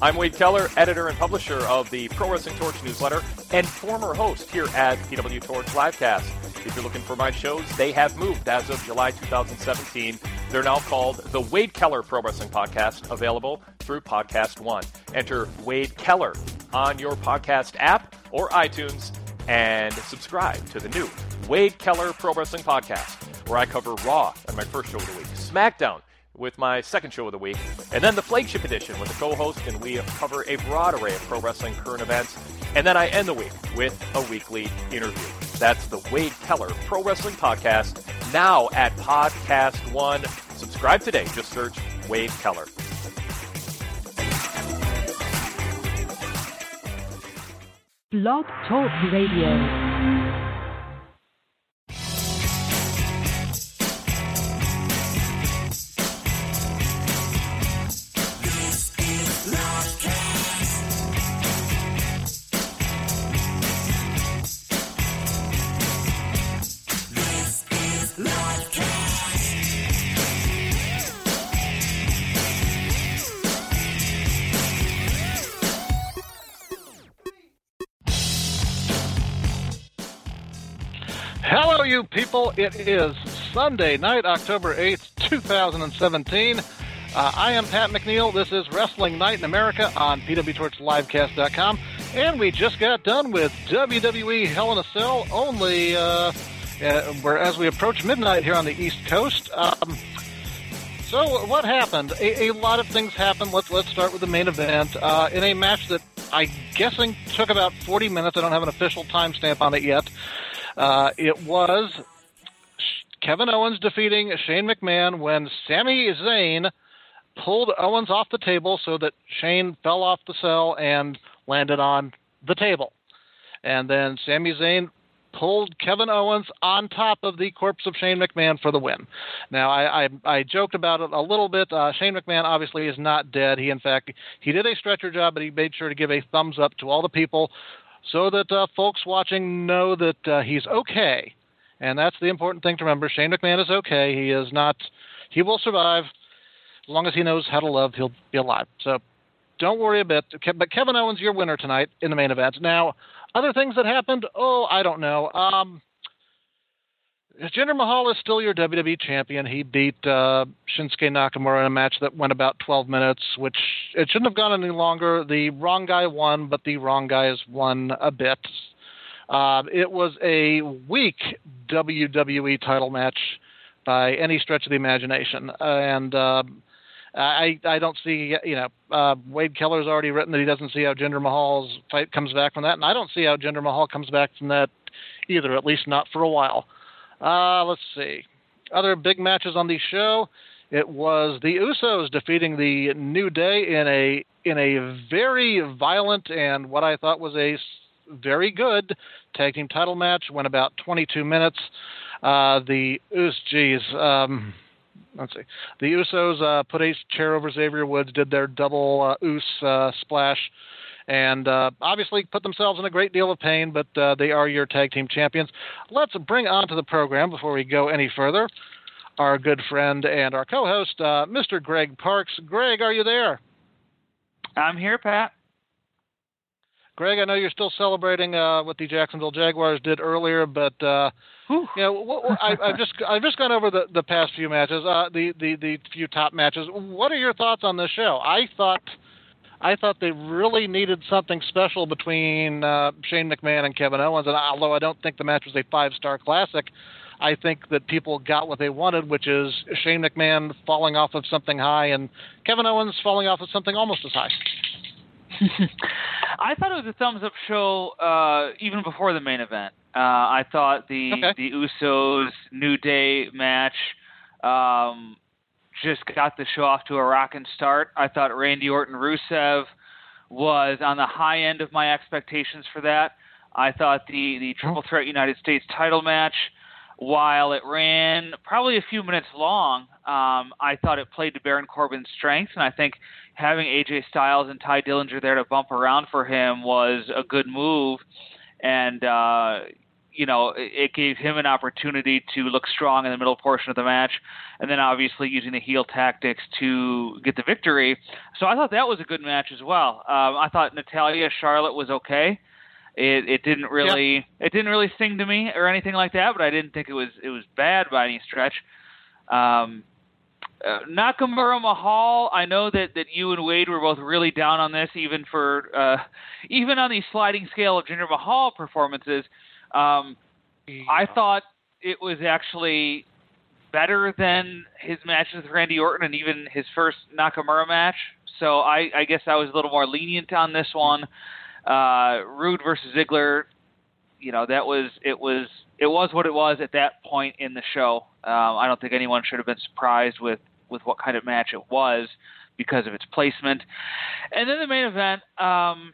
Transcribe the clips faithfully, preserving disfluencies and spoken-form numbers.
I'm Wade Keller, editor and publisher of the Pro Wrestling Torch newsletter and former host here at P W Torch Livecast. If you're looking for my shows, they have moved as of July two thousand seventeen. They're now called the Wade Keller Pro Wrestling Podcast, available through Podcast One. Enter Wade Keller on your podcast app or iTunes and subscribe to the new Wade Keller Pro Wrestling Podcast, where I cover Raw on my first show of the week, SmackDown with my second show of the week, and then the flagship edition with a co-host, and we cover a broad array of pro wrestling current events, and then I end the week with a weekly interview. That's the Wade Keller Pro Wrestling Podcast, now at Podcast One. Subscribe today. Just search Wade Keller. Blog Talk Radio. Hello, you people. It is Sunday night, October eighth, two thousand seventeen. Uh, I am Pat McNeil. This is Wrestling Night in America on P W Torch Livecast dot com. And we just got done with W W E Hell in a Cell, only uh, uh, where as we approach midnight here on the East Coast. Um, so what happened? A, a lot of things happened. Let's, let's start with the main event. Uh, in a match that I'm guessing took about forty minutes. I don't have an official timestamp on it yet. Uh, it was Kevin Owens defeating Shane McMahon when Sami Zayn pulled Owens off the table so that Shane fell off the cell and landed on the table. And then Sami Zayn pulled Kevin Owens on top of the corpse of Shane McMahon for the win. Now, I, I, I joked about it a little bit. Uh, Shane McMahon obviously is not dead. He, in fact, he did a stretcher job, but he made sure to give a thumbs up to all the people so that uh, folks watching know that uh, he's okay. And that's the important thing to remember. Shane McMahon is okay. He is not, he will survive. As long as he knows how to love, he'll be alive. So don't worry a bit. But Kevin Owens, your winner tonight in the main event. Now, other things that happened, oh, I don't know. Um, Jinder Mahal is still your W W E champion. He beat uh, Shinsuke Nakamura in a match that went about twelve minutes, which it shouldn't have gone any longer. The wrong guy won, but the wrong guy has won a bit. Uh, it was a weak W W E title match by any stretch of the imagination. Uh, and uh, I, I don't see, you know, uh, Wade Keller's already written that he doesn't see how Jinder Mahal's fight comes back from that, and I don't see how Jinder Mahal comes back from that either, at least not for a while. Uh, let's see. Other big matches on the show. It was the Usos defeating the New Day in a in a very violent and what I thought was a very good tag team title match. Went about twenty-two minutes. Uh, the Us, geez, um, let's see. The Usos uh, put a chair over Xavier Woods, did their double uh, Us uh, splash. And uh, obviously put themselves in a great deal of pain, but uh, they are your tag team champions. Let's bring on to the program, before we go any further, our good friend and our co-host, uh, Mister Greg Parks. Greg, are you there? I'm here, Pat. Greg, I know you're still celebrating uh, what the Jacksonville Jaguars did earlier, but uh, you know, I, I've just I've just gone over the, the past few matches, uh, the, the the few top matches. What are your thoughts on this show? I thought. I thought they really needed something special between uh, Shane McMahon and Kevin Owens, and although I don't think the match was a five-star classic, I think that people got what they wanted, which is Shane McMahon falling off of something high and Kevin Owens falling off of something almost as high. I thought it was a thumbs-up show uh, even before the main event. Uh, I thought the okay. the Usos New Day match um, just got the show off to a rocking start. I thought Randy Orton-Rusev was on the high end of my expectations for that. I thought the, the Triple Threat United States title match, while it ran probably a few minutes long, um, I thought it played to Baron Corbin's strengths, and I think having A J Styles and Ty Dillinger there to bump around for him was a good move. And uh, you know, it, it gave him an opportunity to look strong in the middle portion of the match, and then obviously using the heel tactics to get the victory. So I thought that was a good match as well. Um, I thought Natalya Charlotte was okay. It, it didn't really yep. it didn't really sting to me or anything like that, but I didn't think it was it was bad by any stretch. Um, uh, Nakamura Mahal, I know that, that you and Wade were both really down on this, even for uh, even on the sliding scale of Jinder Mahal performances. Um, yeah. I thought it was actually better than his matches with Randy Orton and even his first Nakamura match. So I, I guess I was a little more lenient on this one. Uh, Rude versus Ziggler, you know, that was it was it was what it was at that point in the show. Um, I don't think anyone should have been surprised with, with what kind of match it was because of its placement. And then the main event, um,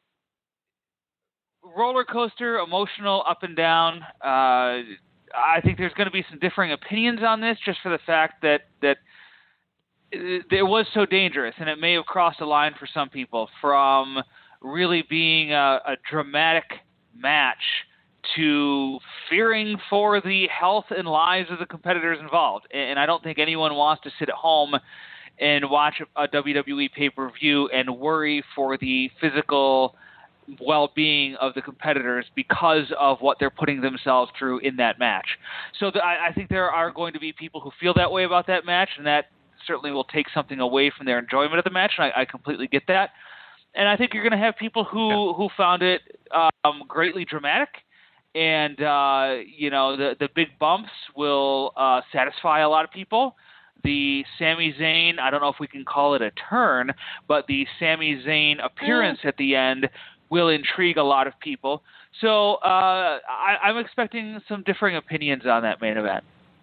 roller coaster, emotional, up and down. Uh, I think there's going to be some differing opinions on this, just for the fact that that it, it was so dangerous, and it may have crossed a line for some people from really being a, a dramatic match to fearing for the health and lives of the competitors involved. And I don't think anyone wants to sit at home and watch a W W E pay-per-view and worry for the physical well-being of the competitors because of what they're putting themselves through in that match. So the, I, I think there are going to be people who feel that way about that match, and that certainly will take something away from their enjoyment of the match, and I, I completely get that. And I think you're going to have people who, yeah. who found it um, greatly dramatic, and uh, you know the the big bumps will uh, satisfy a lot of people. The Sami Zayn, I don't know if we can call it a turn, but the Sami Zayn appearance mm. at the end will intrigue a lot of people. So uh, I, I'm expecting some differing opinions on that main event.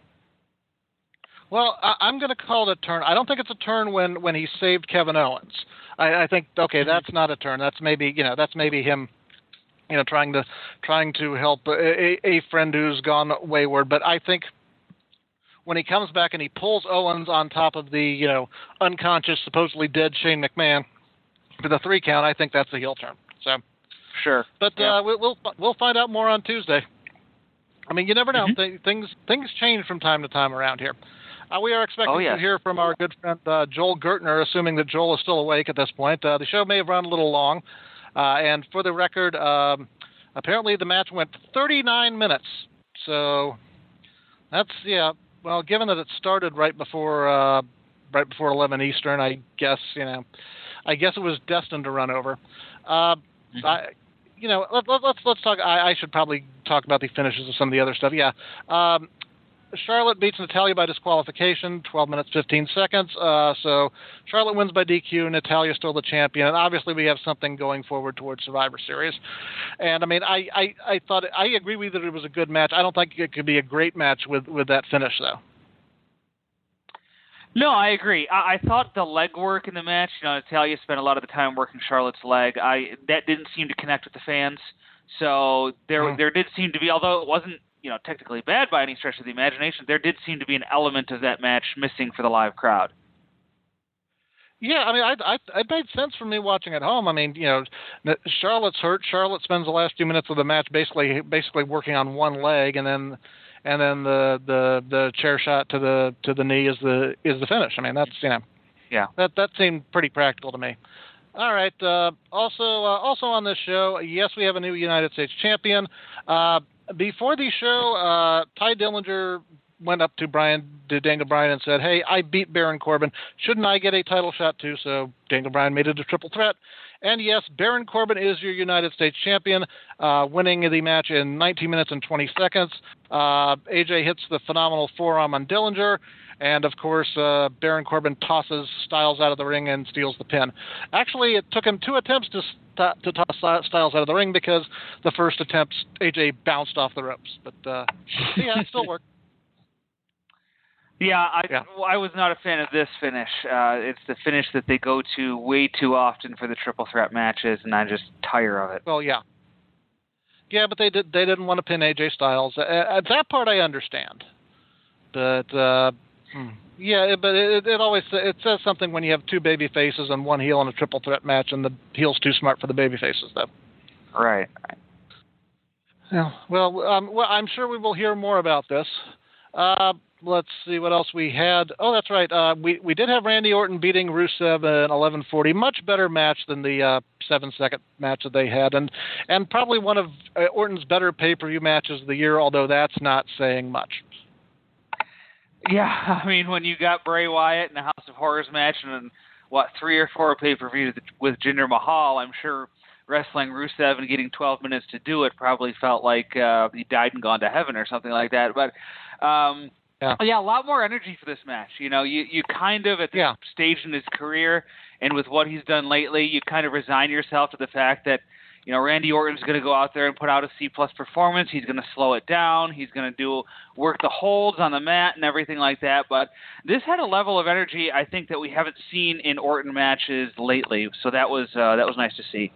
Well, I, I'm going to call it a turn. I don't think it's a turn when, when he saved Kevin Owens. I, I think okay, that's not a turn. That's maybe you know that's maybe him, you know, trying to trying to help a, a friend who's gone wayward. But I think when he comes back and he pulls Owens on top of the you know unconscious, supposedly dead Shane McMahon for the three count, I think that's a heel turn. So sure, but yeah. uh, we'll, we'll we'll find out more on Tuesday. I mean, you never know. Mm-hmm. Th- things things change from time to time around here. Uh, we are expecting oh, yeah. to hear from our good friend uh, Joel Gertner, assuming that Joel is still awake at this point. Uh, the show may have run a little long, uh, and for the record, um, apparently the match went thirty-nine minutes. So that's yeah. Well, given that it started right before uh, right before eleven Eastern, I guess you know, I guess it was destined to run over. Uh, mm-hmm. I, you know, let, let, let's let's talk. I, I should probably talk about the finishes of some of the other stuff. Yeah. Um, Charlotte beats Natalya by disqualification, twelve minutes, fifteen seconds. Uh, so Charlotte wins by D Q. Natalya's still the champion. And obviously we have something going forward towards Survivor Series. And, I mean, I, I, I thought – I agree with you that it was a good match. I don't think it could be a great match with, with that finish, though. No, I agree. I, I thought the leg work in the match, you know, Natalya spent a lot of the time working Charlotte's leg. I That didn't seem to connect with the fans. So there, mm. there did seem to be – although it wasn't – you know, technically bad by any stretch of the imagination, there did seem to be an element of that match missing for the live crowd. Yeah, I mean, I, I, it made sense for me watching at home. I mean, you know, Charlotte's hurt. Charlotte spends the last few minutes of the match basically, basically working on one leg, and then, and then the, the, the chair shot to the to the knee is the is the finish. I mean, that's you know, yeah, that that seemed pretty practical to me. All right. Uh, also, uh, also on this show, yes, we have a new United States champion. Uh, Before the show, uh, Ty Dillinger went up to Brian, to Daniel Bryan, and said, "Hey, I beat Baron Corbin. Shouldn't I get a title shot too?" So Daniel Bryan made it a triple threat. And yes, Baron Corbin is your United States champion, uh, winning the match in nineteen minutes and twenty seconds. Uh, A J hits the phenomenal forearm on Dillinger. And, of course, uh, Baron Corbin tosses Styles out of the ring and steals the pin. Actually, it took him two attempts to, st- to toss Styles out of the ring because the first attempt, A J bounced off the ropes. But, uh, yeah, it still worked. Yeah, I, yeah. I was not a fan of this finish. Uh, it's the finish that they go to way too often for the triple threat matches, and I just tire of it. Well, yeah. Yeah, but they, did, they didn't want to pin A J Styles. Uh, that part I understand. But... Uh, Yeah, but it, it always it says something when you have two baby faces and one heel in a triple threat match, and the heel's too smart for the baby faces, though. Right. right. Yeah, well, um, well, I'm sure we will hear more about this. Uh, let's see what else we had. Oh, that's right. Uh, we we did have Randy Orton beating Rusev in eleven forty. Much better match than the uh, seven second match that they had, and and probably one of uh, Orton's better pay per view matches of the year. Although that's not saying much. Yeah, I mean, when you got Bray Wyatt in the House of Horrors match and then, what, three or four pay per views with Jinder Mahal, I'm sure wrestling Rusev and getting twelve minutes to do it probably felt like uh, he died and gone to heaven or something like that. But um, yeah. yeah, a lot more energy for this match. You know, you, you kind of, at this yeah. stage in his career and with what he's done lately, you kind of resign yourself to the fact that, you know, Randy Orton's going to go out there and put out a C-plus performance. He's going to slow it down. He's going to do work the holds on the mat and everything like that. But this had a level of energy, I think, that we haven't seen in Orton matches lately. So that was uh, that was nice to see.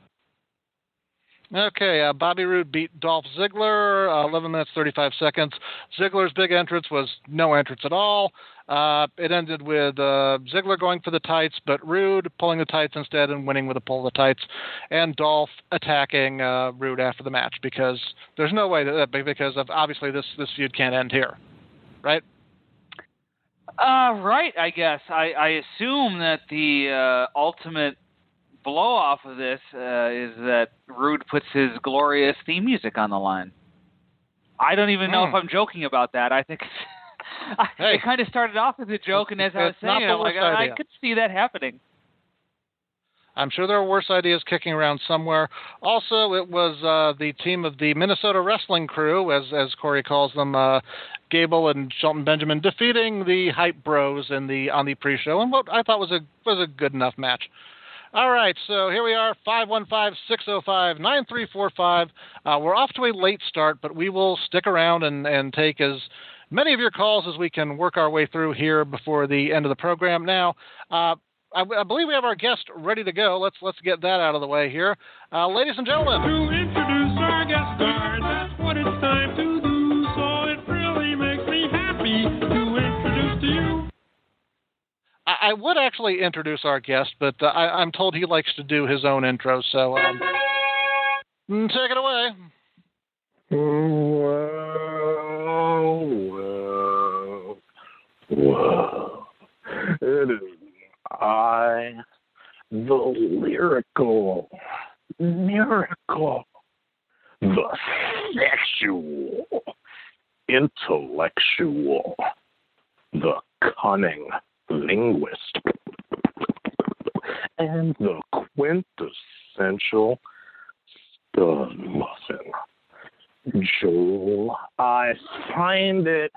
Okay, uh, Bobby Roode beat Dolph Ziggler, uh, eleven minutes, thirty-five seconds. Ziggler's big entrance was no entrance at all. Uh, it ended with uh, Ziggler going for the tights, but Roode pulling the tights instead and winning with a pull of the tights, and Dolph attacking uh, Roode after the match because there's no way that, because of obviously this, this feud can't end here, right? Uh, right, I guess. I, I assume that the uh, ultimate blow off of this uh, is that Roode puts his glorious theme music on the line. I don't even know mm. if I'm joking about that. I think I, hey. it kind of started off as a joke, and as I was saying, I'm like, I, I could see that happening. I'm sure there are worse ideas kicking around somewhere. Also, it was uh, the team of the Minnesota Wrestling Crew, as as Corey calls them, uh, Gable and Shelton Benjamin, defeating the Hype Bros in the on the pre-show, and what I thought was a was a good enough match. All right, so here we are, five one five, six oh five, nine three four five. Uh, we're off to a late start, but we will stick around and, and take as many of your calls as we can work our way through here before the end of the program. Now, uh, I, I believe we have our guest ready to go. Let's let's get that out of the way here. Uh, ladies and gentlemen. To introduce our guest star, that's what it's time to do, so it really makes me happy to introduce to you. I would actually introduce our guest, but uh, I, I'm told he likes to do his own intro, so um, take it away. Whoa, whoa, whoa. It is I, the lyrical miracle, the sexual, intellectual, the cunning linguist, and the quintessential stud muffin. Joel, I find it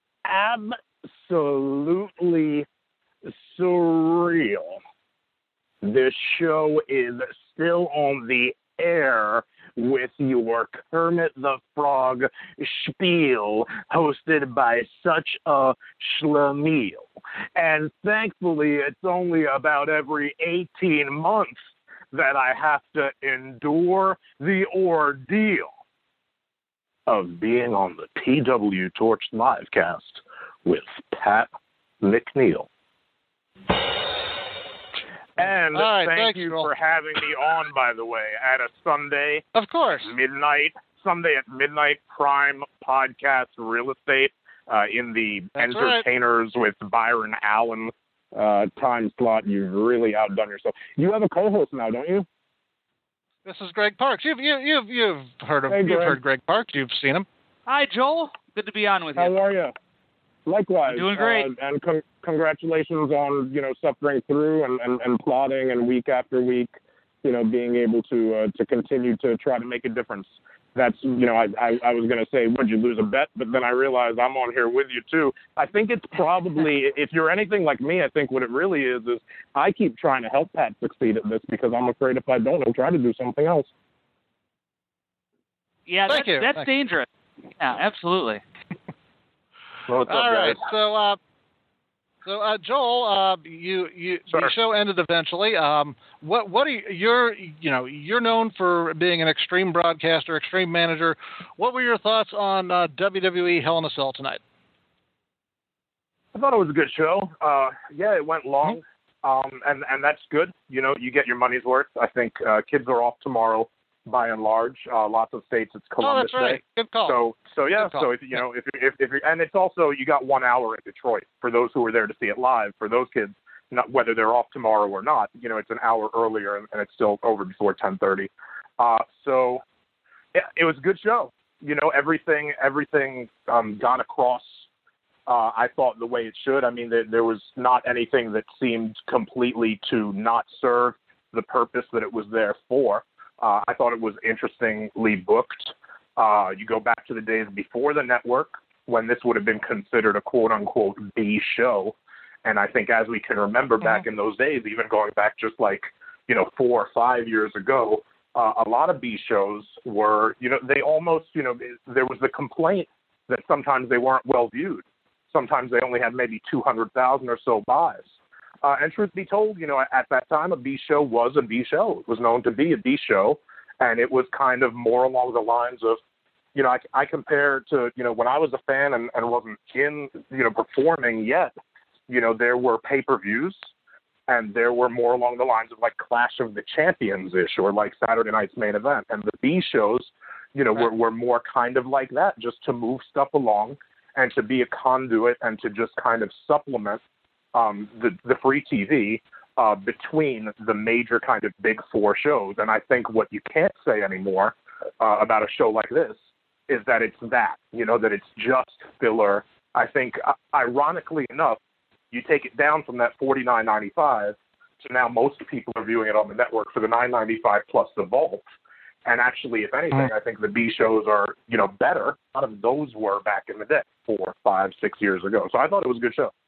absolutely surreal. This show is still on the air with your Kermit the Frog spiel hosted by such a schlemiel. And thankfully, it's only about every eighteen months that I have to endure the ordeal of being on the P W Torch livecast with Pat McNeil. And right, thank thanks, you Joel. for having me on, by the way, at a Sunday. Of course. Midnight, Sunday at midnight, Prime Podcast Real Estate uh, in the That's Entertainers right. with Byron Allen uh, time slot. You've really outdone yourself. You have a co-host now, don't you? This is Greg Parks. You've you, you've you've heard of hey, you've Greg. heard Greg Parks. You've seen him. Hi, Joel. Good to be on with you. How are you? Likewise. Doing great. Uh, and con- congratulations on, you know, suffering through and, and, and plotting and week after week, you know, being able to uh, to continue to try to make a difference. That's, you know, I, I, I was going to say, would you lose a bet? But then I realized I'm on here with you, too. I think it's probably, if you're anything like me, I think what it really is, is I keep trying to help Pat succeed at this because I'm afraid if I don't, he'll try to do something else. Yeah, Thank that's, you. that's Thank dangerous. Yeah, absolutely. Well, what's up, All right, guys? so uh, so uh, Joel, uh, you you Sure. the show ended eventually. Um, what what are you, you're you know you're known for being an extreme broadcaster, extreme manager. What were your thoughts on uh, W W E Hell in a Cell tonight? I thought it was a good show. Uh, yeah, it went long, um, and and that's good. You know, you get your money's worth. I think uh, kids are off tomorrow. by and large. Uh, lots of states it's Columbus oh, that's right. Day. Good call. So, so yeah. Good call. So if you know, if if if you're, and it's also you got one hour in Detroit for those who were there to see it live. For those kids, not whether they're off tomorrow or not, you know, it's an hour earlier and, and it's still over before ten thirty. Uh, so yeah, it was a good show. You know, everything everything um, got across. Uh, I thought the way it should. I mean, there, there was not anything that seemed completely to not serve the purpose that it was there for. Uh, I thought it was interestingly booked. Uh, you go back to the days before the network when this would have been considered a quote-unquote B show. And I think as we can remember mm-hmm. back in those days, even going back just like, you know, four or five years ago, uh, a lot of B shows were, you know, they almost, you know, there was the complaint that sometimes they weren't well viewed. Sometimes they only had maybe two hundred thousand or so buys. Uh, and truth be told, you know, at that time, a B show was a B show. It was known to be a B show, and it was kind of more along the lines of, you know, I, I compare to, you know, when I was a fan and, and wasn't in, you know, performing yet, you know, there were pay-per-views, and there were more along the lines of like Clash of the Champions-ish or like Saturday Night's Main Event. And the B shows, you know, were, were more kind of like that, just to move stuff along and to be a conduit and to just kind of supplement um, the, the free T V uh, between the major kind of big four shows. And I think what you can't say anymore uh, about a show like this is that it's that, you know, that it's just filler. I think, uh, ironically enough, you take it down from that forty-nine ninety-five to now most people are viewing it on the network for the nine ninety-five plus the Vault. And actually, if anything, I think the B shows are, you know, better. A lot of those were back in the day, four, five, six years ago. So I thought it was a good show.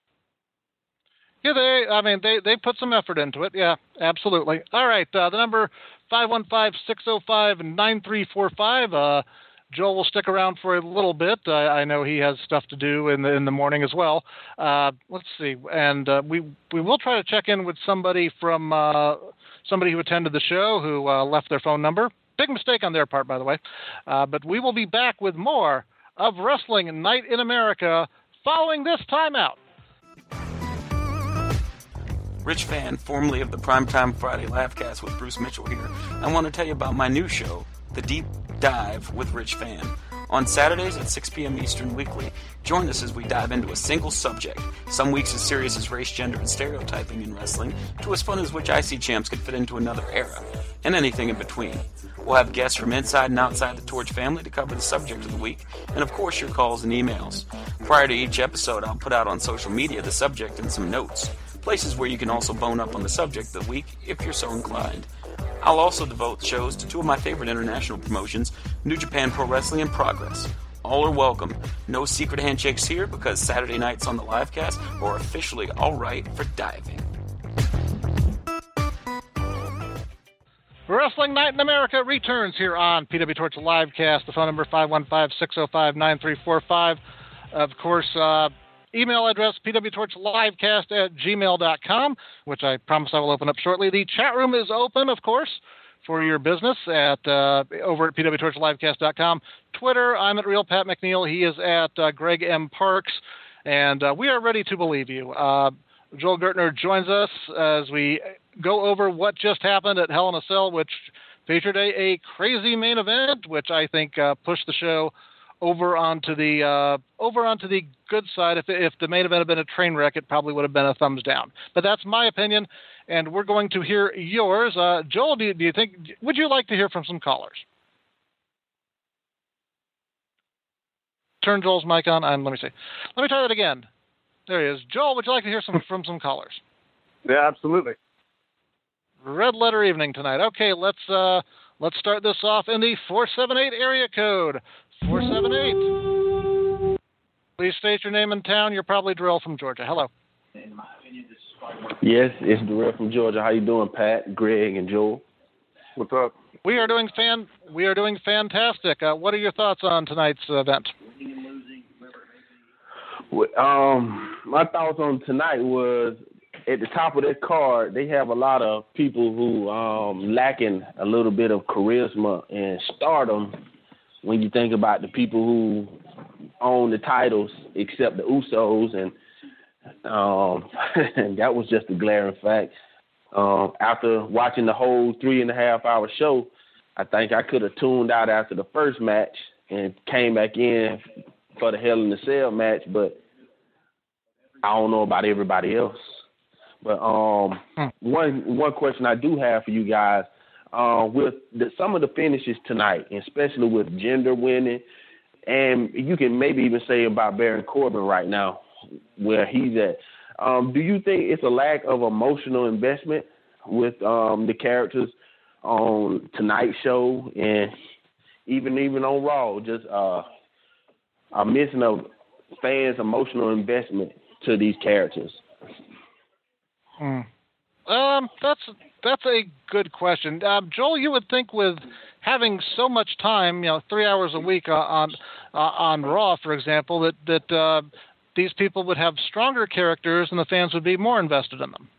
Yeah, they, I mean, they, they put some effort into it. Yeah, absolutely. All right, uh, the number five one five, six oh five, nine three four five. Uh, Joel will stick around for a little bit. Uh, I know he has stuff to do in the in the morning as well. Uh, let's see, and uh, we we will try to check in with somebody from uh, somebody who attended the show who uh, left their phone number. Big mistake on their part, by the way. Uh, but we will be back with more of Wrestling Night in America following this timeout. Rich Fan, formerly of the Primetime Friday Laughcast with Bruce Mitchell here. I want to tell you about my new show, The Deep Dive with Rich Fan. On Saturdays at six p.m. Eastern weekly, join us as we dive into a single subject. Some weeks as serious as race, gender, and stereotyping in wrestling, to as fun as which I C champs could fit into another era, and anything in between. We'll have guests from inside and outside the Torch family to cover the subject of the week, and of course your calls and emails. Prior to each episode, I'll put out on social media the subject and some notes, places where you can also bone up on the subject of the week if you're so inclined. I'll also devote shows to two of my favorite international promotions, New Japan Pro Wrestling and Progress. All are welcome. No secret handshakes here because Saturday nights on the livecast are officially all right for diving. Wrestling Night in America returns here on P W Torch Livecast. The phone number five one five, six oh five, nine three four five. Of course, uh, email address p w torch livecast at gmail dot com, which I promise I will open up shortly. The chat room is open, of course, for your business at uh, over at p w torch livecast dot com. Twitter, I'm at Real Pat McNeil. He is at uh, Greg M. Parks. And uh, we are ready to believe you. Uh, Joel Gertner joins us as we go over what just happened at Hell in a Cell, which featured a, a crazy main event, which I think uh, pushed the show over onto the uh, over onto the good side. If if the main event had been a train wreck, it probably would have been a thumbs down. But that's my opinion, and we're going to hear yours. Uh, Joel, do you, do you think? Would you like to hear from some callers? Turn Joel's mic on, and let me see. Let me try that again. There he is. Joel, would you like to hear some from some callers? Yeah, absolutely. Red letter evening tonight. Okay, let's uh, let's start this off in the four seven eight area code. four seven eight. Please state your name and town. You're probably Darrell from Georgia. Hello. Yes, it's Darrell from Georgia. How you doing, Pat, Greg, and Joel? What's up? We are doing fan. We are doing fantastic. Uh, what are your thoughts on tonight's event? Um, my thoughts on tonight was at the top of that card, they have a lot of people who um lacking a little bit of charisma and stardom. When you think about the people who own the titles, except the Usos, and um, and that was just a glaring fact. Um, after watching the whole three and a half hour show, I think I could have tuned out after the first match and came back in for the Hell in a Cell match, but I don't know about everybody else. But um, hmm. one one question I do have for you guys, uh, with the, some of the finishes tonight, especially with Jinder winning, and you can maybe even say about Baron Corbin right now, where he's at. Um, do you think it's a lack of emotional investment with um, the characters on tonight's show and even even on Raw, just uh, a missing of fans' emotional investment to these characters? Hmm. Um, that's that's a good question, um, Joel. You would think with having so much time, you know, three hours a week on uh, on Raw, for example, that that uh, these people would have stronger characters and the fans would be more invested in them.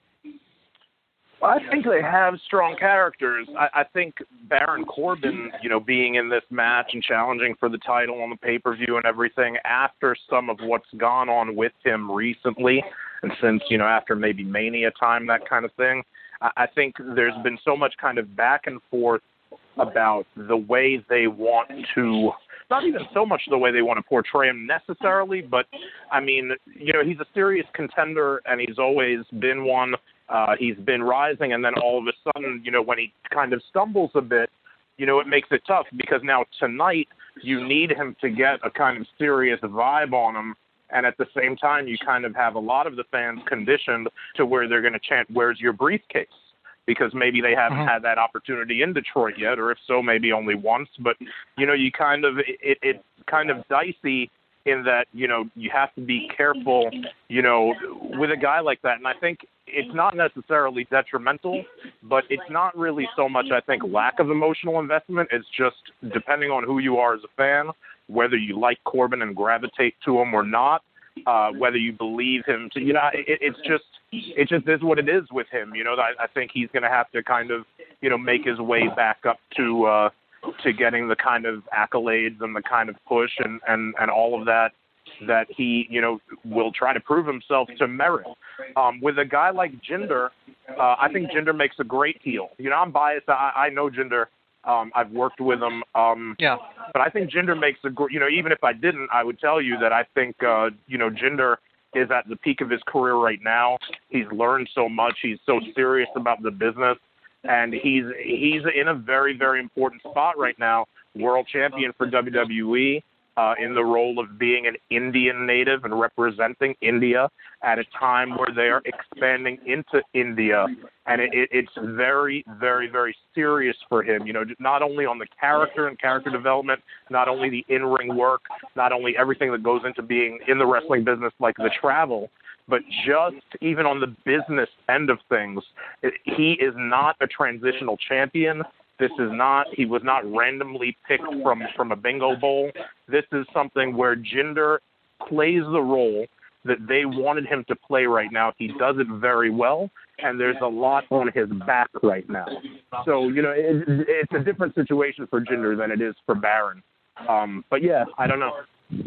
Well, I think they have strong characters. I, I think Baron Corbin, you know, being in this match and challenging for the title on the pay-per-view and everything, after some of what's gone on with him recently, and since, you know, after maybe Mania time, that kind of thing, I, I think there's been so much kind of back and forth about the way they want to, not even so much the way they want to portray him necessarily, but, I mean, you know, he's a serious contender, and he's always been one. Uh, he's been rising, and then all of a sudden, you know, when he kind of stumbles a bit, you know, it makes it tough because now tonight you need him to get a kind of serious vibe on him, and at the same time you kind of have a lot of the fans conditioned to where they're going to chant, "Where's your briefcase?" Because maybe they haven't uh-huh. had that opportunity in Detroit yet, or if so, maybe only once. But, you know, you kind of, it, it's kind of dicey in that, you know, you have to be careful, you know, with a guy like that. And I think it's not necessarily detrimental, but it's not really so much, I think, lack of emotional investment. It's just depending on who you are as a fan, whether you like Corbin and gravitate to him or not, uh, whether you believe him to, you know, it, it's just, it just is what it is with him. You know, I, I think he's going to have to kind of, you know, make his way back up to, uh, to getting the kind of accolades and the kind of push and, and, and all of that, that he, you know, will try to prove himself to merit. Um, with a guy like Jinder, uh, I think Jinder makes a great heel. You know, I'm biased. I, I know Jinder. Um, I've worked with him. Um, yeah. But I think Jinder makes a great, you know, even if I didn't, I would tell you that I think, uh, you know, Jinder is at the peak of his career right now. He's learned so much. He's so serious about the business. And he's he's in a very, very important spot right now, world champion for W W E, uh, in the role of being an Indian native and representing India at a time where they are expanding into India. And it, it, it's very, very, very serious for him, you know, not only on the character and character development, not only the in-ring work, not only everything that goes into being in the wrestling business, like the travel, but just even on the business end of things, he is not a transitional champion. This is not, he was not randomly picked from, from a bingo bowl. This is something where Jinder plays the role that they wanted him to play right now. He does it very well, and there's a lot on his back right now. So, you know, it, it's a different situation for Jinder than it is for Baron. Um, but, yeah, I don't know.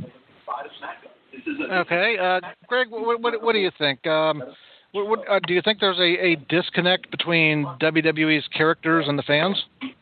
Okay, uh, Greg, what, what, what do you think? Um, what, what, uh, do you think there's a, a disconnect between W W E's characters and the fans?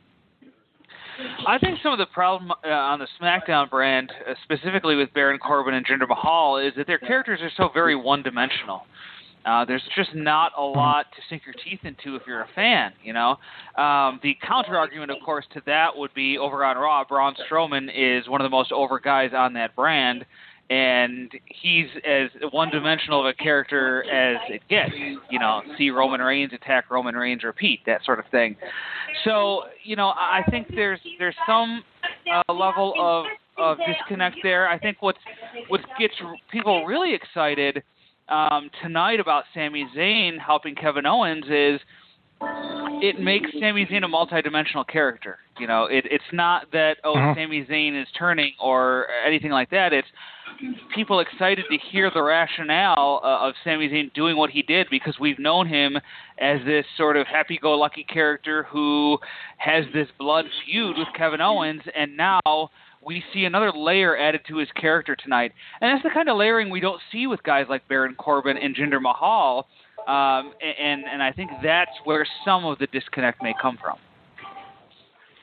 I think some of the problem uh, on the SmackDown brand, uh, specifically with Baron Corbin and Jinder Mahal, is that their characters are so very one-dimensional. Uh, there's just not a lot to sink your teeth into if you're a fan, you know. Um, the counter-argument, of course, to that would be over on Raw, Braun Strowman is one of the most over guys on that brand, and he's as one-dimensional of a character as it gets. You know, see Roman Reigns, attack Roman Reigns, repeat, that sort of thing. So, you know, I think there's there's some uh, level of, of disconnect there. I think what's what gets people really excited um, tonight about Sami Zayn helping Kevin Owens is it makes Sami Zayn a multi-dimensional character. You know, it, it's not that, oh, uh-huh. Sami Zayn is turning or anything like that. It's people excited to hear the rationale uh, of Sami Zayn doing what he did because we've known him as this sort of happy-go-lucky character who has this blood feud with Kevin Owens, and now we see another layer added to his character tonight. And that's the kind of layering we don't see with guys like Baron Corbin and Jinder Mahal, um, and, and I think that's where some of the disconnect may come from.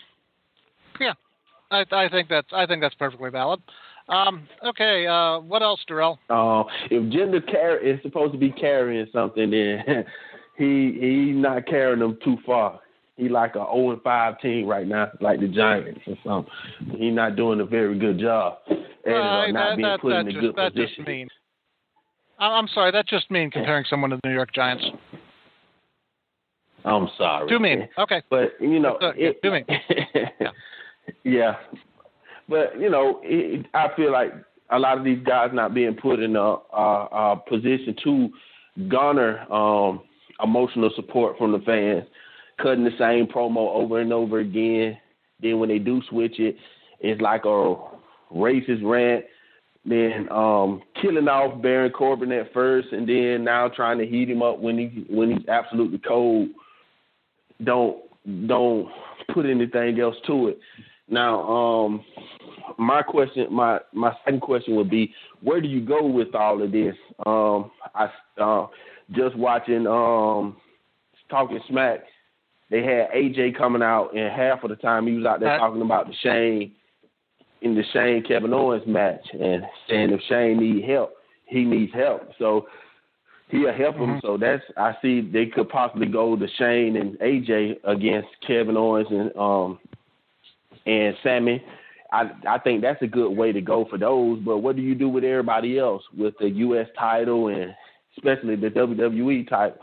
I, I think that's I think that's perfectly valid. Um, okay, uh, what else, Darrell? Uh, if Jinder car- is supposed to be carrying something, then he he's not carrying them too far. He like a oh and five team right now, like the Giants or something. He's not doing a very good job. And uh, not that, being that, put that in a just, good that position. just mean. I'm sorry, that's just mean comparing someone to the New York Giants. I'm sorry. Too mean. Okay. But, you know. Uh, it, too mean. yeah. yeah. But, you know, it, I feel like a lot of these guys not being put in a, a, a position to garner um, emotional support from the fans, cutting the same promo over and over again. Then when they do switch it, it's like a racist rant. Then um, killing off Baron Corbin at first, and then now trying to heat him up when he when he's absolutely cold. Don't don't put anything else to it. Now, um, my question, my my second question would be, where do you go with all of this? Um, I uh, just watching um, Talking Smack. They had A J coming out, and half of the time he was out there talking about the Shane in the Shane Kevin Owens match, and saying if Shane needs help, he needs help. So he'll help him. Mm-hmm. So that's I see they could possibly go to Shane and A J against Kevin Owens and um and Sammy. I I think that's a good way to go for those. But what do you do with everybody else with the U S title and especially the W W E title?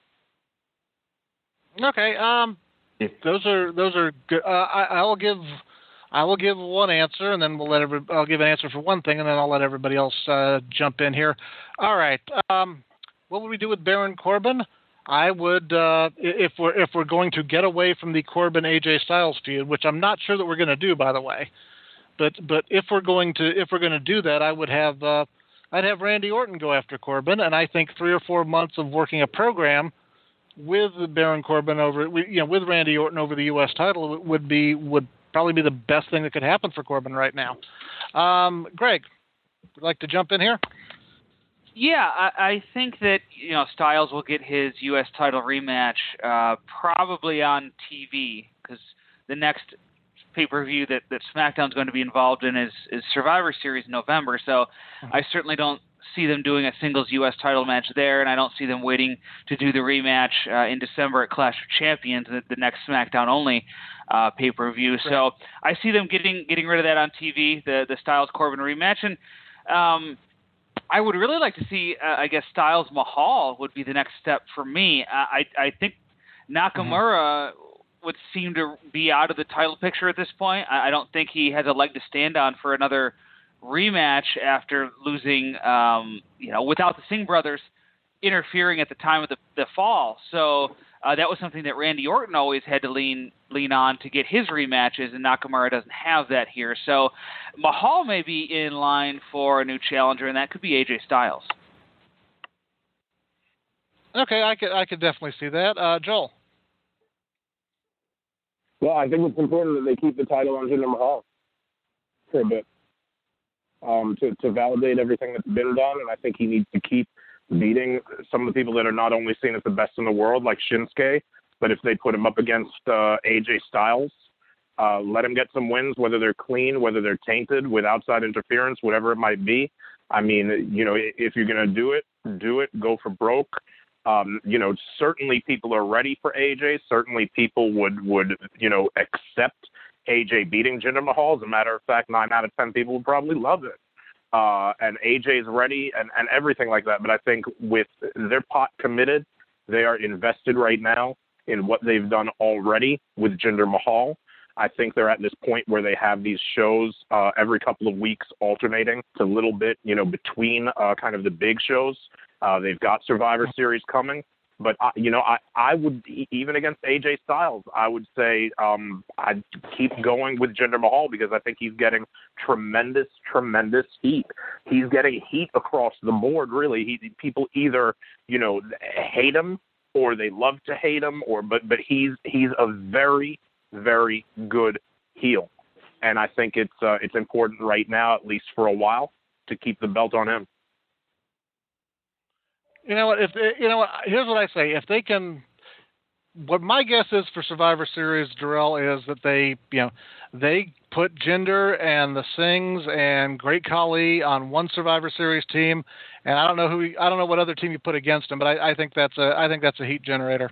Okay, um, those are those are good. Uh, I, I will give I will give one answer, and then we'll let every, I'll give an answer for one thing, and then I'll let everybody else uh, jump in here. All right. Um, what would we do with Baron Corbin? I would uh, if we're if we're going to get away from the Corbin A J Styles feud, which I'm not sure that we're going to do, by the way. But but if we're going to if we're going to do that, I would have uh, I'd have Randy Orton go after Corbin, and I think three or four months of working a program with Baron Corbin over, you know, with Randy Orton over the U S title would be would probably be the best thing that could happen for Corbin right now. Um, Greg, would you like to jump in here? Yeah, I, I think that you know Styles will get his U S title rematch uh, probably on T V because the next pay-per-view that, that SmackDown's going to be involved in is, is Survivor Series in November. So mm-hmm. I certainly don't see them doing a singles U S title match there, and I don't see them waiting to do the rematch uh, in December at Clash of Champions, the, the next SmackDown only uh, pay-per-view. Right. So I see them getting getting rid of that on T V, the the Styles Corbin rematch, and um, I would really like to see, uh, I guess, Styles Mahal would be the next step for me. I I think Nakamura mm-hmm. would seem to be out of the title picture at this point. I, I don't think he has a leg to stand on for another rematch after losing, um, you know, without the Singh brothers interfering at the time of the, the fall. So uh, that was something that Randy Orton always had to lean lean on to get his rematches, and Nakamura doesn't have that here. So Mahal may be in line for a new challenger, and that could be A J Styles. Okay, I could I could definitely see that. Uh, Joel? Well, I think it's important that they keep the title on Jinder Mahal for a bit. Um, to, to validate everything that's been done, and I think he needs to keep beating some of the people that are not only seen as the best in the world, like Shinsuke, but if they put him up against uh, A J Styles, uh, let him get some wins, whether they're clean, whether they're tainted, with outside interference, whatever it might be. I mean, you know, if you're going to do it, do it, go for broke. Um, you know, certainly people are ready for A J. Certainly people would, would you know, accept A J beating Jinder Mahal. As a matter of fact, nine out of ten people would probably love it. Uh, and A J's ready and, and everything like that. But I think with their pot committed, they are invested right now in what they've done already with Jinder Mahal. I think they're at this point where they have these shows uh, every couple of weeks alternating. It's a little bit, you know, between uh, kind of the big shows. Uh, they've got Survivor Series coming. But, uh, you know, I, I would, even against A J Styles, I would say um, I'd keep going with Jinder Mahal because I think he's getting tremendous, tremendous heat. He's getting heat across the board, really. He, people either, you know, hate him or they love to hate him, or but but he's he's a very, very good heel. And I think it's uh, it's important right now, at least for a while, to keep the belt on him. You know what? If they, you know what, here's what I say: if they can, what my guess is for Survivor Series, Darrell, is that they, you know, they put Jinder and the Sings and Great Khali on one Survivor Series team, and I don't know who, I don't know what other team you put against them, but I, I think that's a, I think that's a heat generator.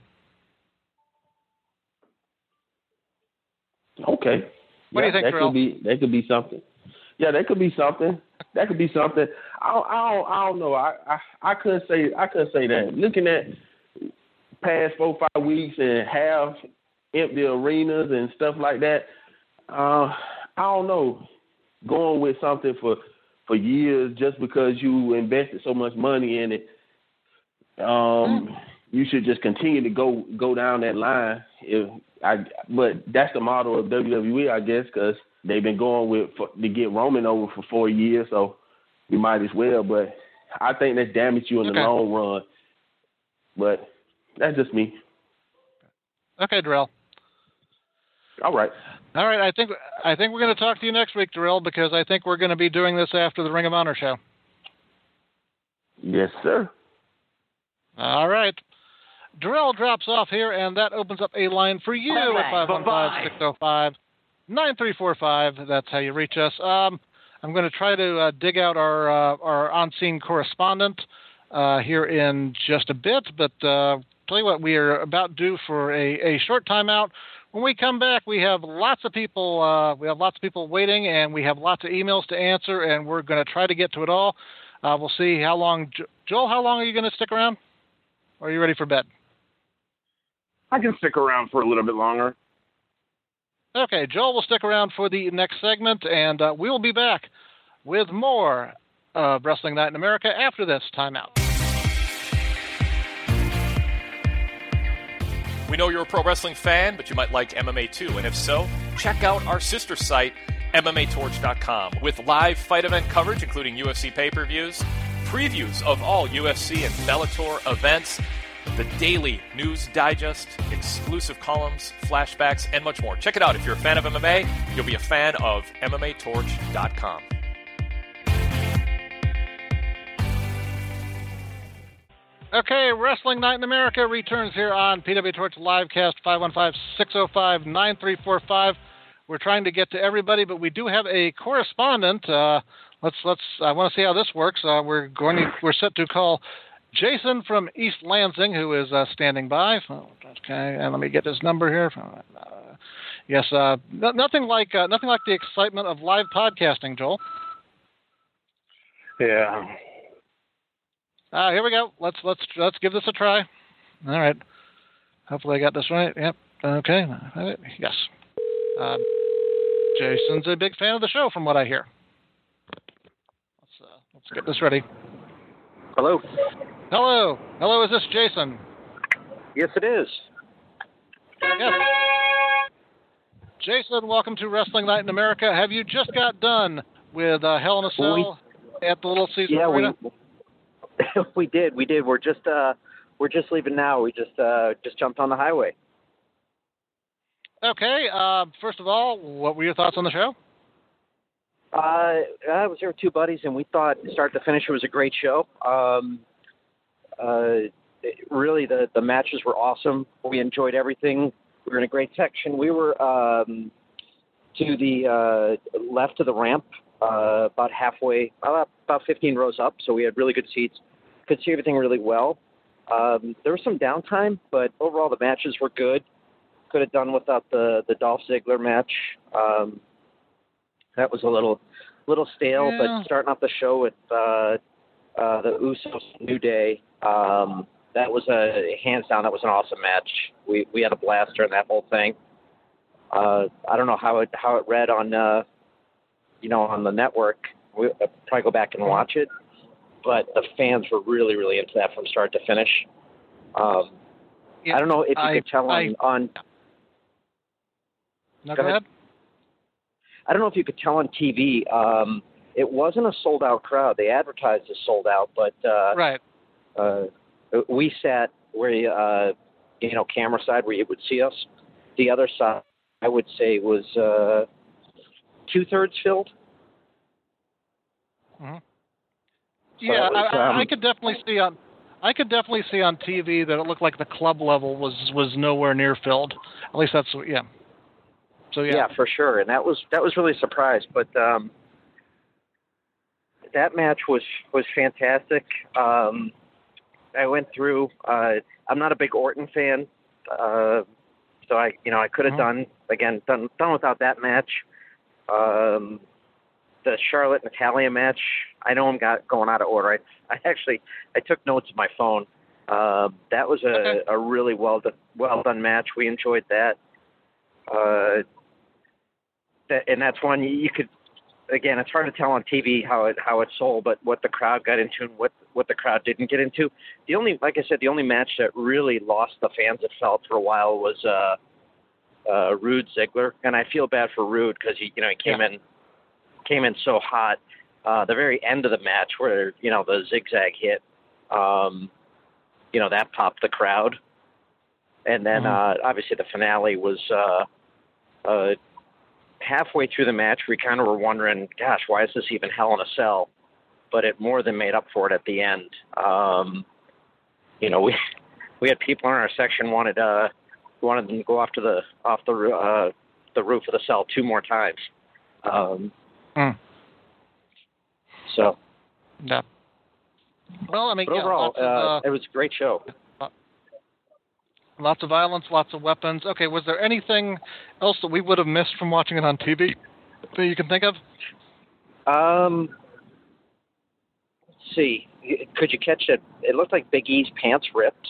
Okay. What yeah, do you think, that Darrell? could be that could be something. Yeah, that could be something. That could be something. I don't, I don't, I don't know. I, I, I couldn't say I couldn't say that. Looking at past four five weeks and half empty arenas and stuff like that, uh, I don't know. Going with something for for years just because you invested so much money in it, um, you should just continue to go go down that line. If I, but that's the model of W W E, I guess, because they've been going with for, to get Roman over for four years, so you might as well. But I think that's damaged you in okay. the long run. But that's just me. Okay, Darrell. All right. All right. I think I think we're going to talk to you next week, Darrell, because I think we're going to be doing this after the Ring of Honor show. Yes, sir. All right. Darrell drops off here, and that opens up a line for you right. at five one five, six oh five, nine three four five. That's how you reach us. Um, I'm going to try to uh, dig out our uh, our on-scene correspondent uh, here in just a bit, but uh, tell you what, we are about due for a, a short timeout. When we come back, we have lots of people. Uh, we have lots of people waiting, and we have lots of emails to answer, and we're going to try to get to it all. Uh, we'll see how long. Jo- Joel, how long are you going to stick around? Or are you ready for bed? I can stick around for a little bit longer. Okay, Joel will stick around for the next segment, and uh, we will be back with more of Wrestling Night in America after this timeout. We know you're a pro wrestling fan, but you might like M M A too, and if so, check out our sister site, M M A Torch dot com, with live fight event coverage, including U F C pay-per-views, previews of all U F C and Bellator events, the daily news digest, exclusive columns, flashbacks, and much more. Check it out. If you're a fan of M M A, you'll be a fan of M M A Torch dot com. Okay, Wrestling Night in America returns here on P W Torch Livecast, five one five, six oh five, nine three four five. We're trying to get to everybody, but we do have a correspondent. Uh, let's let's. I want to see how this works. Uh, we're going to, we're set to call Jason from East Lansing, who is uh, standing by. Okay, and let me get his number here. Uh, yes, uh, no, nothing like uh, nothing like the excitement of live podcasting, Joel. Yeah. Uh, here we go. Let's let's let's give this a try. All right. Hopefully I got this right. Yep. Okay. Yes. Uh, Jason's a big fan of the show, from what I hear. Let's uh, let's get this ready. Hello. Hello. Hello. Is this Jason? Yes, it is. Yes. Jason, welcome to Wrestling Night in America. Have you just got done with uh, Hell in a Cell we, at the Little Caesars yeah, Arena? We, we did. We did. We're just uh, we're just leaving now. We just uh, just jumped on the highway. Okay. Uh, first of all, what were your thoughts on the show? Uh, I was here with two buddies, and we thought start to finish it was a great show. Um, uh, it, really, the the matches were awesome. We enjoyed everything. We were in a great section. We were um, to the uh, left of the ramp, uh, about halfway, about, about fifteen rows up. So we had really good seats. Could see everything really well. Um, there was some downtime, but overall the matches were good. Could have done without the, the Dolph Ziggler match. Um, that was a little little stale, yeah. but starting off the show with uh, uh, the Usos New Day, um, that was a hands down. That was an awesome match. We we had a blast during that whole thing. Uh, I don't know how it how it read on uh, you know on the network. We'll probably go back and watch it. But the fans were really, really into that from start to finish. Um, yeah, I don't know if you I, could tell I, on. on no, go go ahead. ahead. I don't know if you could tell on T V. Um, it wasn't a sold out crowd. They advertised as sold out, but uh, right. Uh, we sat where uh, you know camera side where you would see us. The other side, I would say, was uh, two thirds filled. Mm-hmm. So yeah, was, I, um, I could definitely see on I could definitely see on T V that it looked like the club level was was nowhere near filled. At least that's yeah. So yeah, yeah, for sure, and that was that was really a surprise. But um, that match was was fantastic. Um, I went through. Uh, I'm not a big Orton fan, uh, so I you know I could have mm-hmm. done again done done without that match. Um, the Charlotte Natalia match, I know I'm got going out of order. I, I actually I took notes on my phone. Uh, that was a, okay. a really well done, well done match. We enjoyed that. Uh, that and that's one you, you could. Again, it's hard to tell on T V how it how it sold, but what the crowd got into and what what the crowd didn't get into. The only, like I said, the only match that really lost the fans, it felt, for a while was uh, uh, Rude Ziggler, and I feel bad for Rude because he, you know, he came yeah. in came in so hot. Uh, the very end of the match, where you know the zigzag hit, um, you know that popped the crowd, and then mm-hmm. uh, obviously the finale was. Uh, uh, halfway through the match, we kind of were wondering, gosh, why is this even Hell in a Cell? But it more than made up for it at the end. Um, you know, we we had people in our section wanted uh wanted them to go off to the off the uh, the roof of the cell two more times. Um, mm. So, yeah. Well, I mean, but overall, yeah, uh, of, uh, it was a great show. Lots of violence, lots of weapons. Okay, was there anything else that we would have missed from watching it on T V that you can think of? Um, let's see. Could you catch it? It looked like Big E's pants ripped.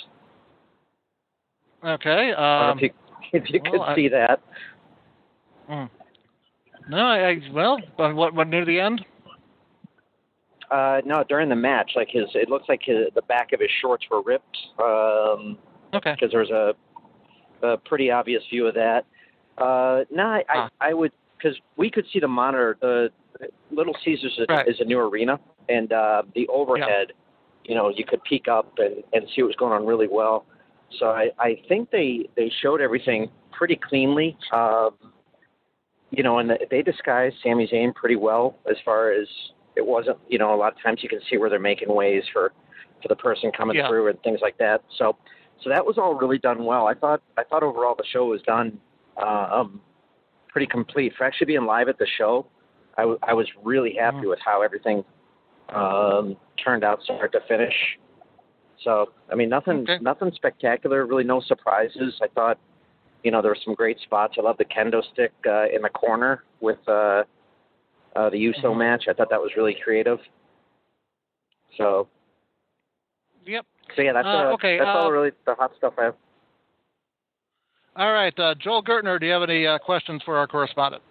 Okay. Um, I don't know if you, if you well, could see I, that. Mm. No, I, I well, what, what near the end? Uh, no, during the match, like his, it looks like his, the back of his shorts were ripped. Um, okay. Because there's a, a pretty obvious view of that. Uh, no, I, ah. I, I would, because we could see the monitor. The Little Caesars is, right. is a new arena, and uh, the overhead, yeah. you know, you could peek up and, and see what was going on really well. So I, I think they, they showed everything pretty cleanly. Um, you know, and they disguised Sami Zayn pretty well as far as. It wasn't, you know, a lot of times you can see where they're making ways for, for the person coming yeah. through and things like that. So, so that was all really done well. I thought, I thought overall the show was done uh, um, pretty complete. For actually being live at the show, I, w- I was really happy mm. with how everything um, turned out, start to finish. So, I mean, nothing, okay. nothing spectacular. Really, no surprises. I thought, you know, there were some great spots. I love the kendo stick uh, in the corner with. Uh, Uh, the Uso mm-hmm. match, I thought that was really creative. So, yep. So yeah, that's uh, uh, okay. That's uh, all really the hot stuff I have. All right, uh, Joel Gertner, do you have any uh, questions for our correspondent?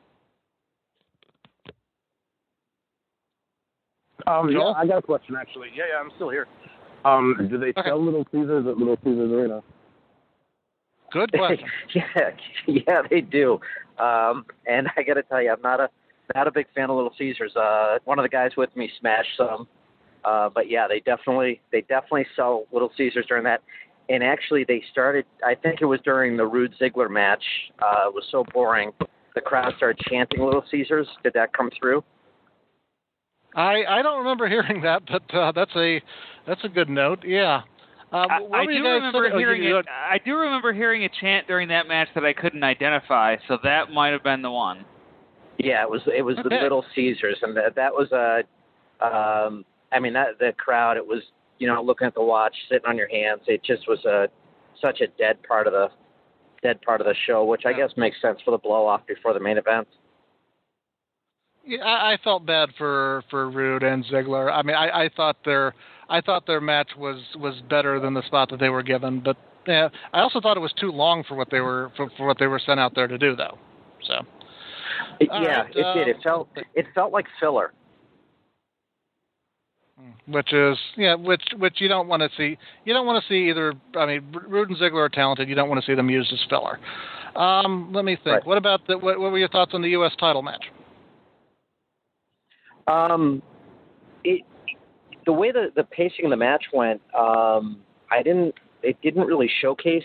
Um, Joel? yeah, I got a question actually. Yeah, yeah, I'm still here. Um, do they okay. sell Little Caesars at Little Caesars Arena? Good question. yeah, yeah, they do. Um, and I got to tell you, I'm not a Not a big fan of Little Caesars. Uh, one of the guys with me smashed some, uh, but yeah, they definitely they definitely sell Little Caesars during that. And actually, they started. I think it was during the Rude Ziggler match. Uh, it was so boring, the crowd started chanting Little Caesars. Did that come through? I, I don't remember hearing that, but uh, that's a that's a good note. Yeah. Uh, I, I do remember saying? hearing oh, it. I do remember hearing a chant during that match that I couldn't identify. So that might have been the one. Yeah, it was it was okay. the Little Caesars, and that that was a, um, I mean that the crowd. It was you know looking at the watch, sitting on your hands. It just was a such a dead part of the dead part of the show, which I yeah. guess makes sense for the blow off before the main event. Yeah, I, I felt bad for, for Rude and Ziggler. I mean, I, I thought their I thought their match was, was better than the spot that they were given, but yeah, I also thought it was too long for what they were for, for what they were sent out there to do, though. So. It, yeah, right, it uh, did. It felt it felt like filler. Which is yeah, which which you don't want to see. You don't want to see either. I mean, Rude and Ziggler are talented. You don't want to see them used as filler. Um, let me think. Right. What about the? What, what were your thoughts on the U S title match? Um, it the way the the pacing of the match went, um, I didn't. It didn't really showcase.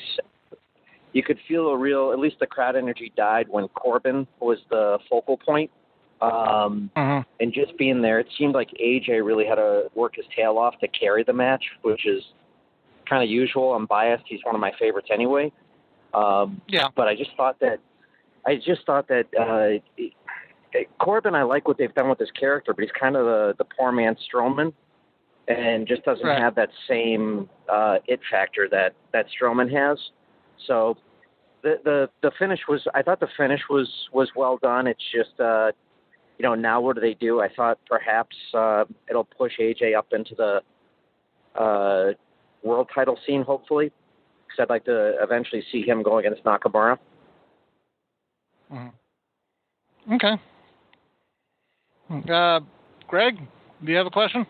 You could feel a real, at least the crowd energy died when Corbin was the focal point. Um, mm-hmm. And just being there, it seemed like A J really had to work his tail off to carry the match, which is kind of usual. I'm biased. He's one of my favorites anyway. Um, yeah. But I just thought that, I just thought that uh, Corbin, I like what they've done with his character, but he's kind of the, the poor man Strowman, and just doesn't right. have that same uh, it factor that, that Strowman has. So the, the the finish was, I thought the finish was, was well done. It's just, uh, you know, now what do they do? I thought perhaps uh, it'll push A J up into the uh, world title scene, hopefully, because I'd like to eventually see him go against Nakamura. Mm-hmm. Okay. Uh, Greg, do you have a question?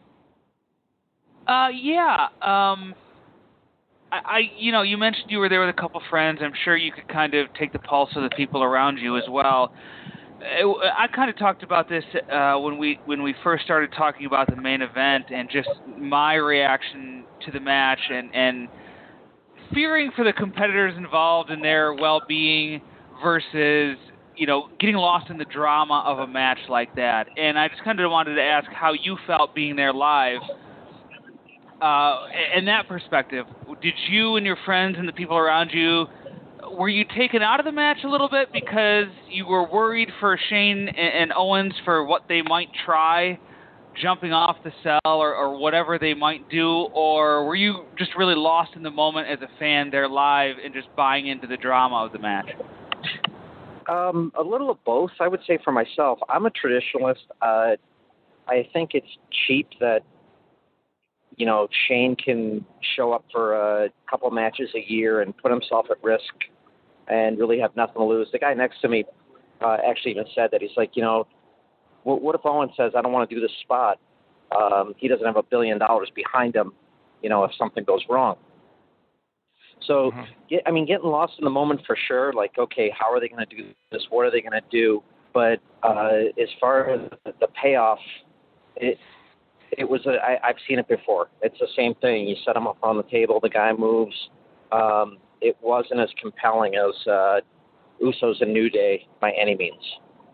Uh, yeah. Um, I, I, you know, you mentioned you were there with a couple friends. I'm sure you could kind of take the pulse of the people around you as well. I kind of talked about this uh, when we when we first started talking about the main event, and just my reaction to the match, and, and fearing for the competitors involved and their well-being versus, you know, getting lost in the drama of a match like that. And I just kind of wanted to ask how you felt being there live. Uh, in that perspective, did you and your friends and the people around you, were you taken out of the match a little bit because you were worried for Shane and Owens for what they might try, jumping off the cell or, or whatever they might do, or were you just really lost in the moment as a fan there live and just buying into the drama of the match? Um, a little of both, I would say for myself. I'm a traditionalist. Uh, I think it's cheap that, you know, Shane can show up for a couple matches a year and put himself at risk and really have nothing to lose. The guy next to me uh, actually even said that. He's like, you know, what, what if Owen says, I don't want to do this spot? Um, he doesn't have a billion dollars behind him, you know, if something goes wrong. So, mm-hmm. get, I mean, getting lost in the moment for sure, like, okay, how are they going to do this? What are they going to do? But uh, as far as the payoff, it it was, a, I, I've seen it before. It's the same thing. You set him up on the table, the guy moves. Um, it wasn't as compelling as uh, Usos and New Day by any means.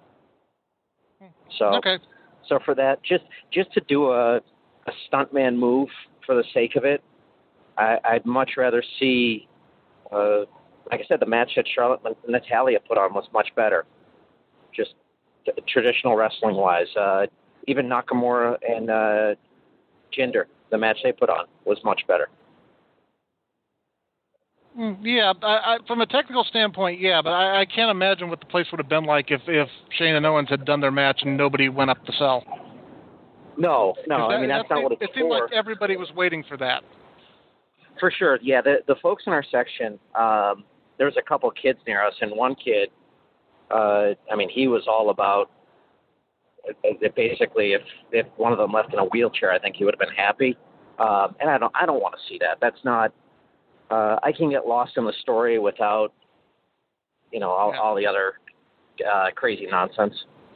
So, okay. so for that, just just to do a, a stuntman move for the sake of it, I, I'd much rather see, uh, like I said, the match that Charlotte and Natalya put on was much better, just t- traditional wrestling-wise. Uh, even Nakamura and uh, Jinder, the match they put on was much better. Yeah, I, I, from a technical standpoint, yeah, but I, I can't imagine what the place would have been like if, if Shane and Owens had done their match and nobody went up the cell. No, no, that, I mean, that's that not seemed, what it's It seemed for. like everybody was waiting for that. For sure, yeah. The the folks in our section, um, there was a couple kids near us, and one kid, uh, I mean, he was all about, uh, basically, if, if one of them left in a wheelchair, I think he would have been happy. Um, and I don't, I don't want to see that. That's not, uh, I can get lost in the story without, you know, all, yeah. all the other uh, crazy nonsense.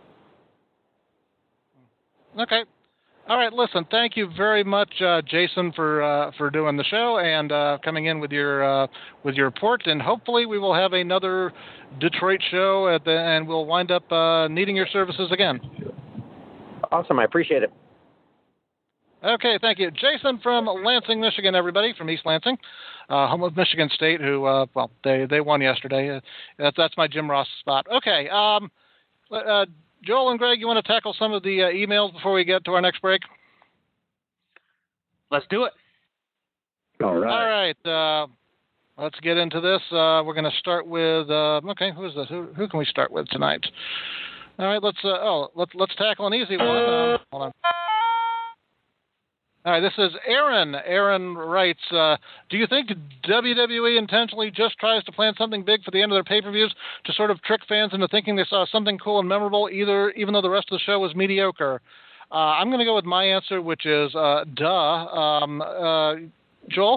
Okay. All right, listen, thank you very much, uh, Jason, for uh, for doing the show and uh, coming in with your uh, with your report. And hopefully we will have another Detroit show, at the, and we'll wind up uh, needing your services again. Awesome, I appreciate it. Okay, thank you. Jason from Lansing, Michigan, everybody, from East Lansing, uh, home of Michigan State, who, uh, well, they, they won yesterday. Uh, that's, that's my Jim Ross spot. Okay, um, uh, Joel and Greg, you want to tackle some of the uh, emails before we get to our next break? Let's do it. All right. All right. Uh, let's get into this. Uh, we're going to start with. Uh, okay, who is this? Who, who can we start with tonight? All right. Let's. Uh, oh, let's let's tackle an easy one. Uh, hold on. All right. This is Aaron. Aaron writes, uh, "Do you think W W E intentionally just tries to plan something big for the end of their pay-per-views to sort of trick fans into thinking they saw something cool and memorable, either even though the rest of the show was mediocre?" Uh, I'm going to go with my answer, which is uh, duh. Um, uh, Joel?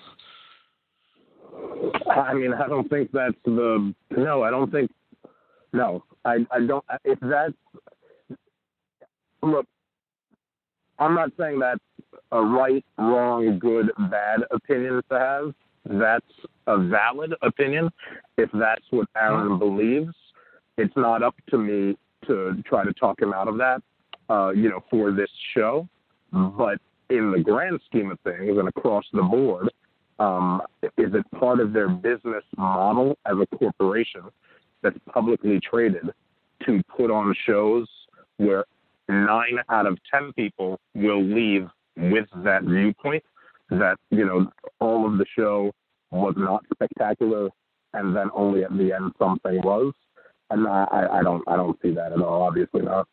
I mean, I don't think that's the no. I don't think no. I I don't. If that's look, I'm not saying that's a right, wrong, good, bad opinion to have. That's a valid opinion. If that's what Aaron believes, it's not up to me to try to talk him out of that, uh, you know, for this show. But in the grand scheme of things and across the board, um, is it part of their business model as a corporation that's publicly traded to put on shows where nine out of ten people will leave with that viewpoint that, you know, all of the show was not spectacular and then only at the end something was? And I, I don't I don't see that at all, obviously not.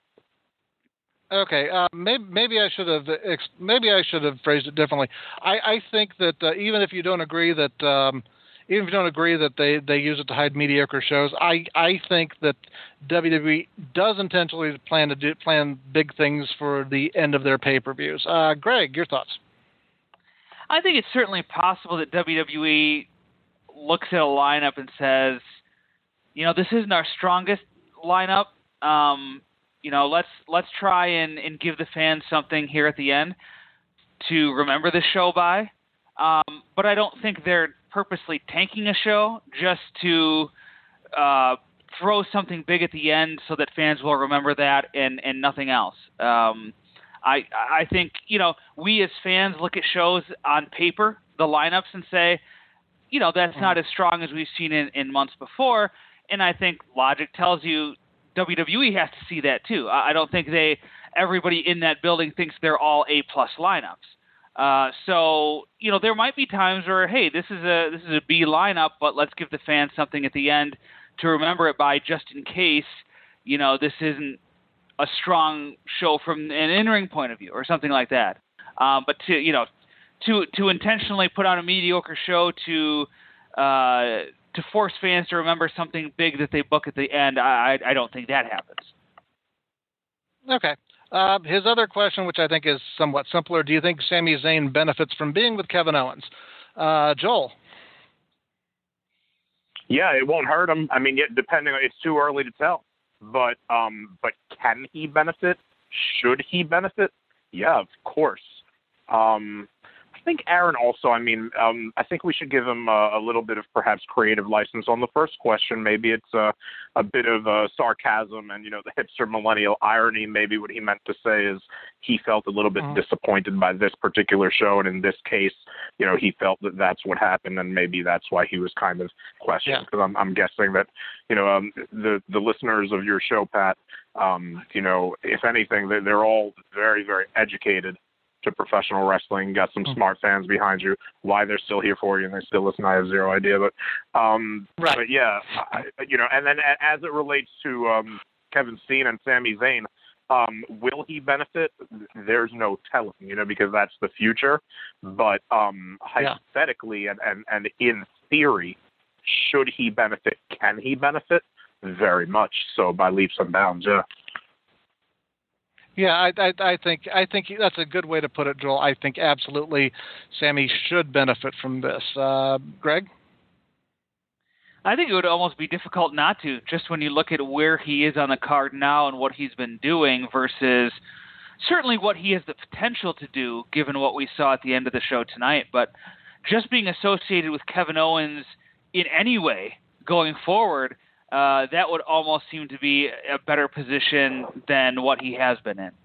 Okay, uh, maybe maybe I should have maybe I should have phrased it differently. I, I think that uh, even if you don't agree that um, even if you don't agree that they, they use it to hide mediocre shows, I, I think that W W E does intentionally plan to do plan big things for the end of their pay-per-views. Uh, Greg, your thoughts? I think it's certainly possible that W W E looks at a lineup and says, you know, this isn't our strongest lineup. Um, you know, let's let's try and, and give the fans something here at the end to remember the show by. Um, but I don't think they're purposely tanking a show just to uh, throw something big at the end so that fans will remember that and, and nothing else. Um, I I think, you know, we as fans look at shows on paper, the lineups, and say, you know, that's not as strong as we've seen in, in months before. And I think logic tells you W W E has to see that too. I don't think they everybody in that building thinks they're all A-plus lineups. Uh, so, you know, there might be times where, hey, this is a this is a B lineup, but let's give the fans something at the end to remember it by, just in case, you know, this isn't a strong show from an in-ring point of view or something like that. Um, but to, you know, to to intentionally put on a mediocre show to uh, to force fans to remember something big that they book at the end, I I don't think that happens. Okay. Uh, his other question, which I think is somewhat simpler, do you think Sami Zayn benefits from being with Kevin Owens? Uh, Joel? Yeah, it won't hurt him. I mean, depending on, it's too early to tell. But um, but can he benefit? Should he benefit? Yeah, of course. Um, I think Aaron also, I mean, um, I think we should give him a, a little bit of perhaps creative license on the first question. Maybe it's a, a bit of uh, sarcasm and, you know, the hipster millennial irony. Maybe what he meant to say is he felt a little bit mm-hmm. disappointed by this particular show. And in this case, you know, he felt that that's what happened. And maybe that's why he was kind of questioning. Because yeah. I'm, I'm guessing that, you know, um, the, the listeners of your show, Pat, um, you know, if anything, they're, they're all very, very educated to professional wrestling, got some smart fans behind you. Why they're still here for you and they still listen, I have zero idea. But, um, right. but yeah, I, you know, and then as it relates to um, Kevin Steen and Sami Zayn, um, will he benefit? There's no telling, you know, because that's the future. But um, yeah. hypothetically and, and, and in theory, should he benefit? Can he benefit? Very much so, by leaps and bounds, yeah. Yeah, I, I, I think I think that's a good way to put it, Joel. I think absolutely Sami should benefit from this. Uh, Greg? I think it would almost be difficult not to, just when you look at where he is on the card now and what he's been doing versus certainly what he has the potential to do, given what we saw at the end of the show tonight. But just being associated with Kevin Owens in any way going forward, Uh, that would almost seem to be a better position than what he has been in.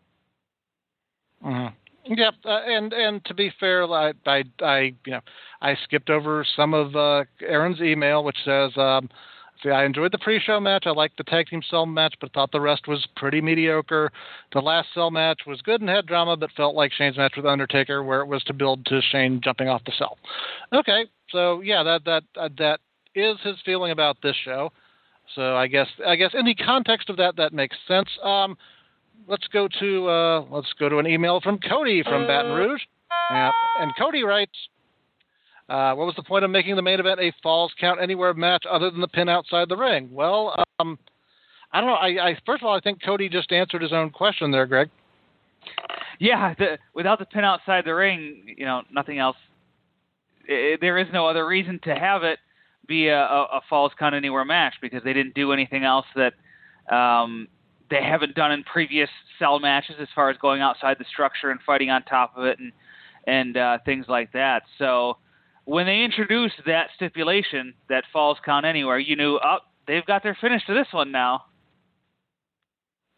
Mm-hmm. Yep, uh, and and to be fair, I, I I you know I skipped over some of uh, Aaron's email, which says, um, "See, I enjoyed the pre-show match. I liked the tag team cell match, but thought the rest was pretty mediocre. The last cell match was good and had drama, but felt like Shane's match with Undertaker, where it was to build to Shane jumping off the cell." Okay, so yeah, that that uh, that is his feeling about this show. So I guess I guess in the context of that, that makes sense. Um, let's go to uh, let's go to an email from Cody from Baton Rouge, yeah. And Cody writes, uh, "What was the point of making the main event a Falls Count Anywhere match other than the pin outside the ring?" Well, um, I don't know. I, I first of all, I think Cody just answered his own question there, Greg. Yeah, the, without the pin outside the ring, you know, nothing else. It, there is no other reason to have it be a, a, a Falls Count Anywhere match, because they didn't do anything else that um, they haven't done in previous cell matches as far as going outside the structure and fighting on top of it and and uh, things like that. So when they introduced that stipulation, that Falls Count Anywhere, you knew, oh, they've got their finish to this one now.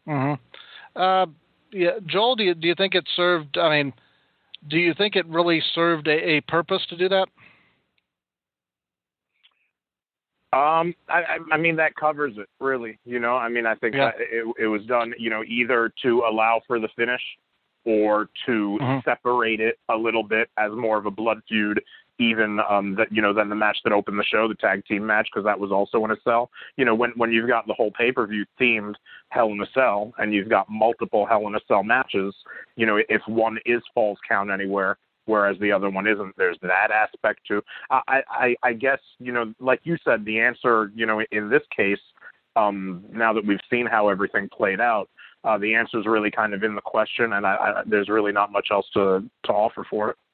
Mm-hmm. Uh, yeah, Joel, do you do you think it served? I mean, do you think it really served a, a purpose to do that? Um, I, I mean, that covers it, really. You know, I mean, I think yeah. that it, it was done, you know, either to allow for the finish or to mm-hmm. separate it a little bit as more of a blood feud, even um, that you know, than the match that opened the show, the tag team match, because that was also in a cell. You know, when when you've got the whole pay per view themed Hell in a Cell and you've got multiple Hell in a Cell matches, you know, if one is Falls Count Anywhere, whereas the other one isn't, there's that aspect too. I, I, I guess, you know, like you said, the answer, you know, in this case, um, now that we've seen how everything played out, uh, the answer is really kind of in the question, and I, I, there's really not much else to, to offer for it.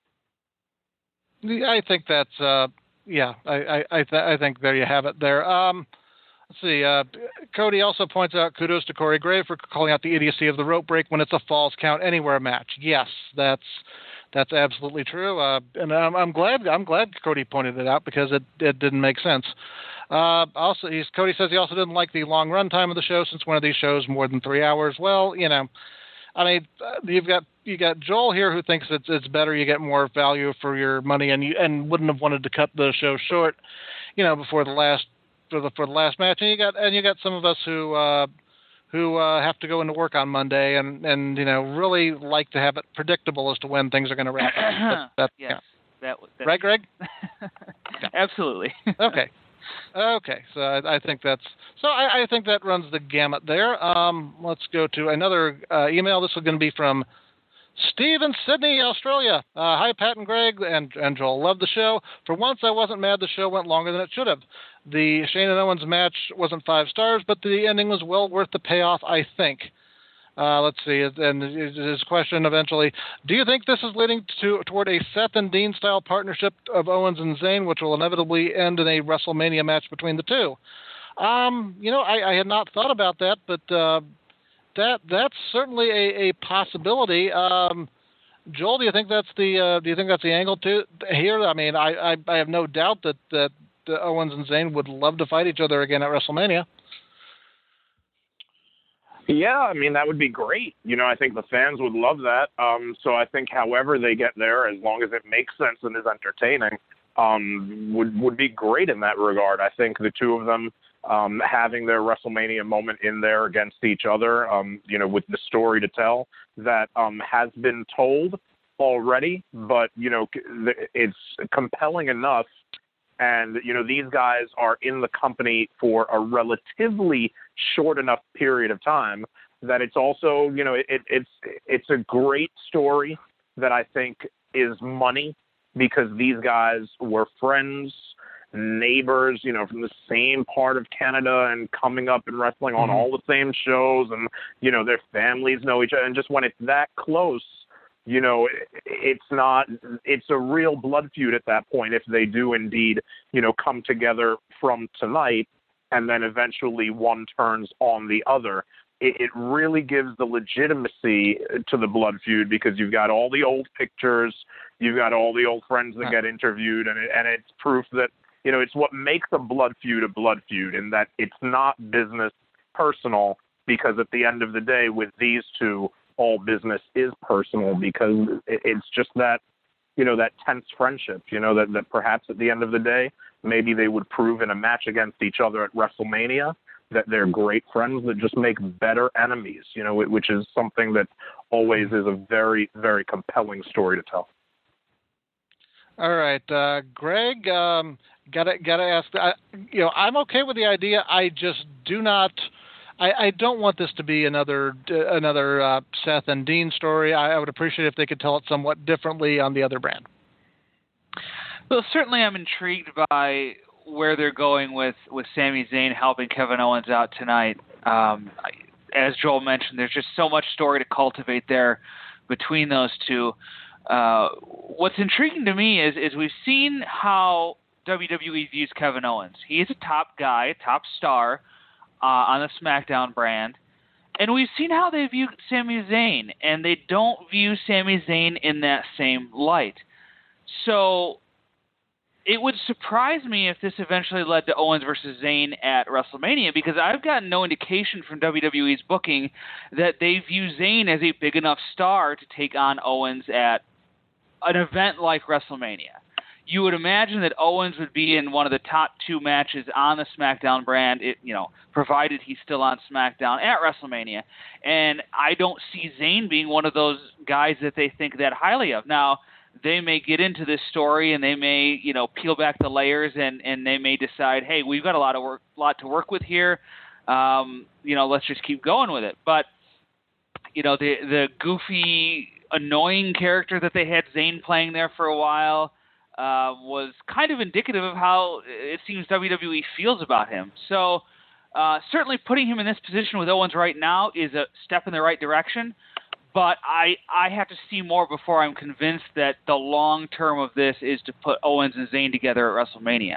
I think that's, uh, yeah, I, I, I, th- I think there you have it there. Um, let's see. Uh, Cody also points out kudos to Corey Grave for calling out the idiocy of the rope break when it's a Falls Count Anywhere match. Yes, that's, That's absolutely true, uh, and I'm, I'm glad. I'm glad Cody pointed it out because it, it didn't make sense. Uh, also, he's, Cody says he also didn't like the long run time of the show since one of these shows more than three hours. Well, you know, I mean, you've got you got Joel here who thinks it's it's better, you get more value for your money, and you and wouldn't have wanted to cut the show short, you know, before the last for the for the last match. And you got and you got some of us who. Uh, who uh, have to go into work on Monday and, and, you know, really like to have it predictable as to when things are going to wrap up. That, that, yes. Yeah. That, that, right, Greg? yeah. Absolutely. okay. Okay. So I, I think that's – so I, I think that runs the gamut there. Um, let's go to another uh, email. This is going to be from Steve in Sydney, Australia. Uh, hi, Pat and Greg and, and Joel. Love the show. For once, I wasn't mad the show went longer than it should have. The Shane and Owens match wasn't five stars, but the ending was well worth the payoff, I think. Uh, let's see. And his question eventually, do you think this is leading to toward a Seth and Dean-style partnership of Owens and Zayn, which will inevitably end in a WrestleMania match between the two? Um, you know, I, I had not thought about that, but uh, that that's certainly a, a possibility. Um, Joel, do you think that's the uh, do you think that's the angle to here? I mean, I, I, I have no doubt that that the Owens and Zayn would love to fight each other again at WrestleMania. Yeah, I mean, that would be great. You know, I think the fans would love that. Um, so I think however they get there, as long as it makes sense and is entertaining, um, would would be great in that regard. I think the two of them um, having their WrestleMania moment in there against each other, um, you know, with the story to tell that um, has been told already, but, you know, it's compelling enough. And, you know, these guys are in the company for a relatively short enough period of time that it's also, you know, it, it's it's a great story that I think is money because these guys were friends, neighbors, you know, from the same part of Canada and coming up and wrestling on all the same shows and, you know, their families know each other. And just when it's that close, you know, it's not, it's a real blood feud at that point if they do indeed, you know, come together from tonight and then eventually one turns on the other. It, it really gives the legitimacy to the blood feud because you've got all the old pictures, you've got all the old friends that get interviewed, and, it, and it's proof that, you know, it's what makes a blood feud a blood feud in that it's not business personal because at the end of the day with these two, all business is personal because it's just that, you know, that tense friendship, you know, that, that perhaps at the end of the day, maybe they would prove in a match against each other at WrestleMania that they're great friends that just make better enemies, you know, which is something that always is a very, very compelling story to tell. All right, uh, Greg, um, gotta gotta ask. I, you know, I'm okay with the idea. I just do not. I, I don't want this to be another uh, another uh, Seth and Dean story. I, I would appreciate if they could tell it somewhat differently on the other brand. Well, certainly I'm intrigued by where they're going with, with Sami Zayn helping Kevin Owens out tonight. Um, as Joel mentioned, there's just so much story to cultivate there between those two. Uh, what's intriguing to me is, is we've seen how W W E views Kevin Owens. He is a top guy, top star uh, on the SmackDown brand. And we've seen how they view Sami Zayn, and they don't view Sami Zayn in that same light. So it would surprise me if this eventually led to Owens versus Zayn at WrestleMania, because I've gotten no indication from W W E's booking that they view Zayn as a big enough star to take on Owens at an event like WrestleMania. You would imagine that Owens would be in one of the top two matches on the SmackDown brand, it, you know, provided he's still on SmackDown at WrestleMania. And I don't see Zayn being one of those guys that they think that highly of. Now, they may get into this story and they may, you know, peel back the layers and, and they may decide, hey, we've got a lot of work, lot to work with here. Um, you know, let's just keep going with it. But, you know, the the goofy, annoying character that they had Zayn playing there for a while uh, was kind of indicative of how it seems W W E feels about him. So uh, certainly putting him in this position with Owens right now is a step in the right direction. But I, I have to see more before I'm convinced that the long term of this is to put Owens and Zayn together at WrestleMania.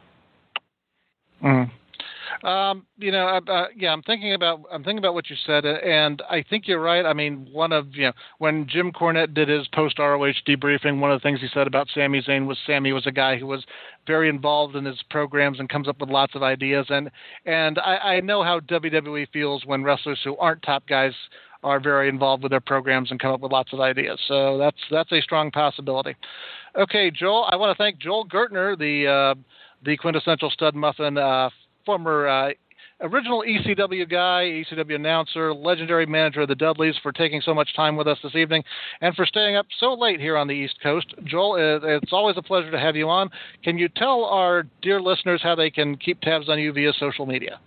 Mm. Um, you know, uh, yeah, I'm thinking about I'm thinking about what you said, and I think you're right. I mean, one of you know when Jim Cornette did his post R O H debriefing, one of the things he said about Sami Zayn was Sami was a guy who was very involved in his programs and comes up with lots of ideas, and and I, I know how W W E feels when wrestlers who aren't top guys are very involved with their programs and come up with lots of ideas. So that's that's a strong possibility. Okay, Joel, I want to thank Joel Gertner, the uh, the quintessential stud muffin, uh, former uh, original E C W guy, E C W announcer, legendary manager of the Dudleys, for taking so much time with us this evening and for staying up so late here on the East Coast. Joel, it's always a pleasure to have you on. Can you tell our dear listeners how they can keep tabs on you via social media?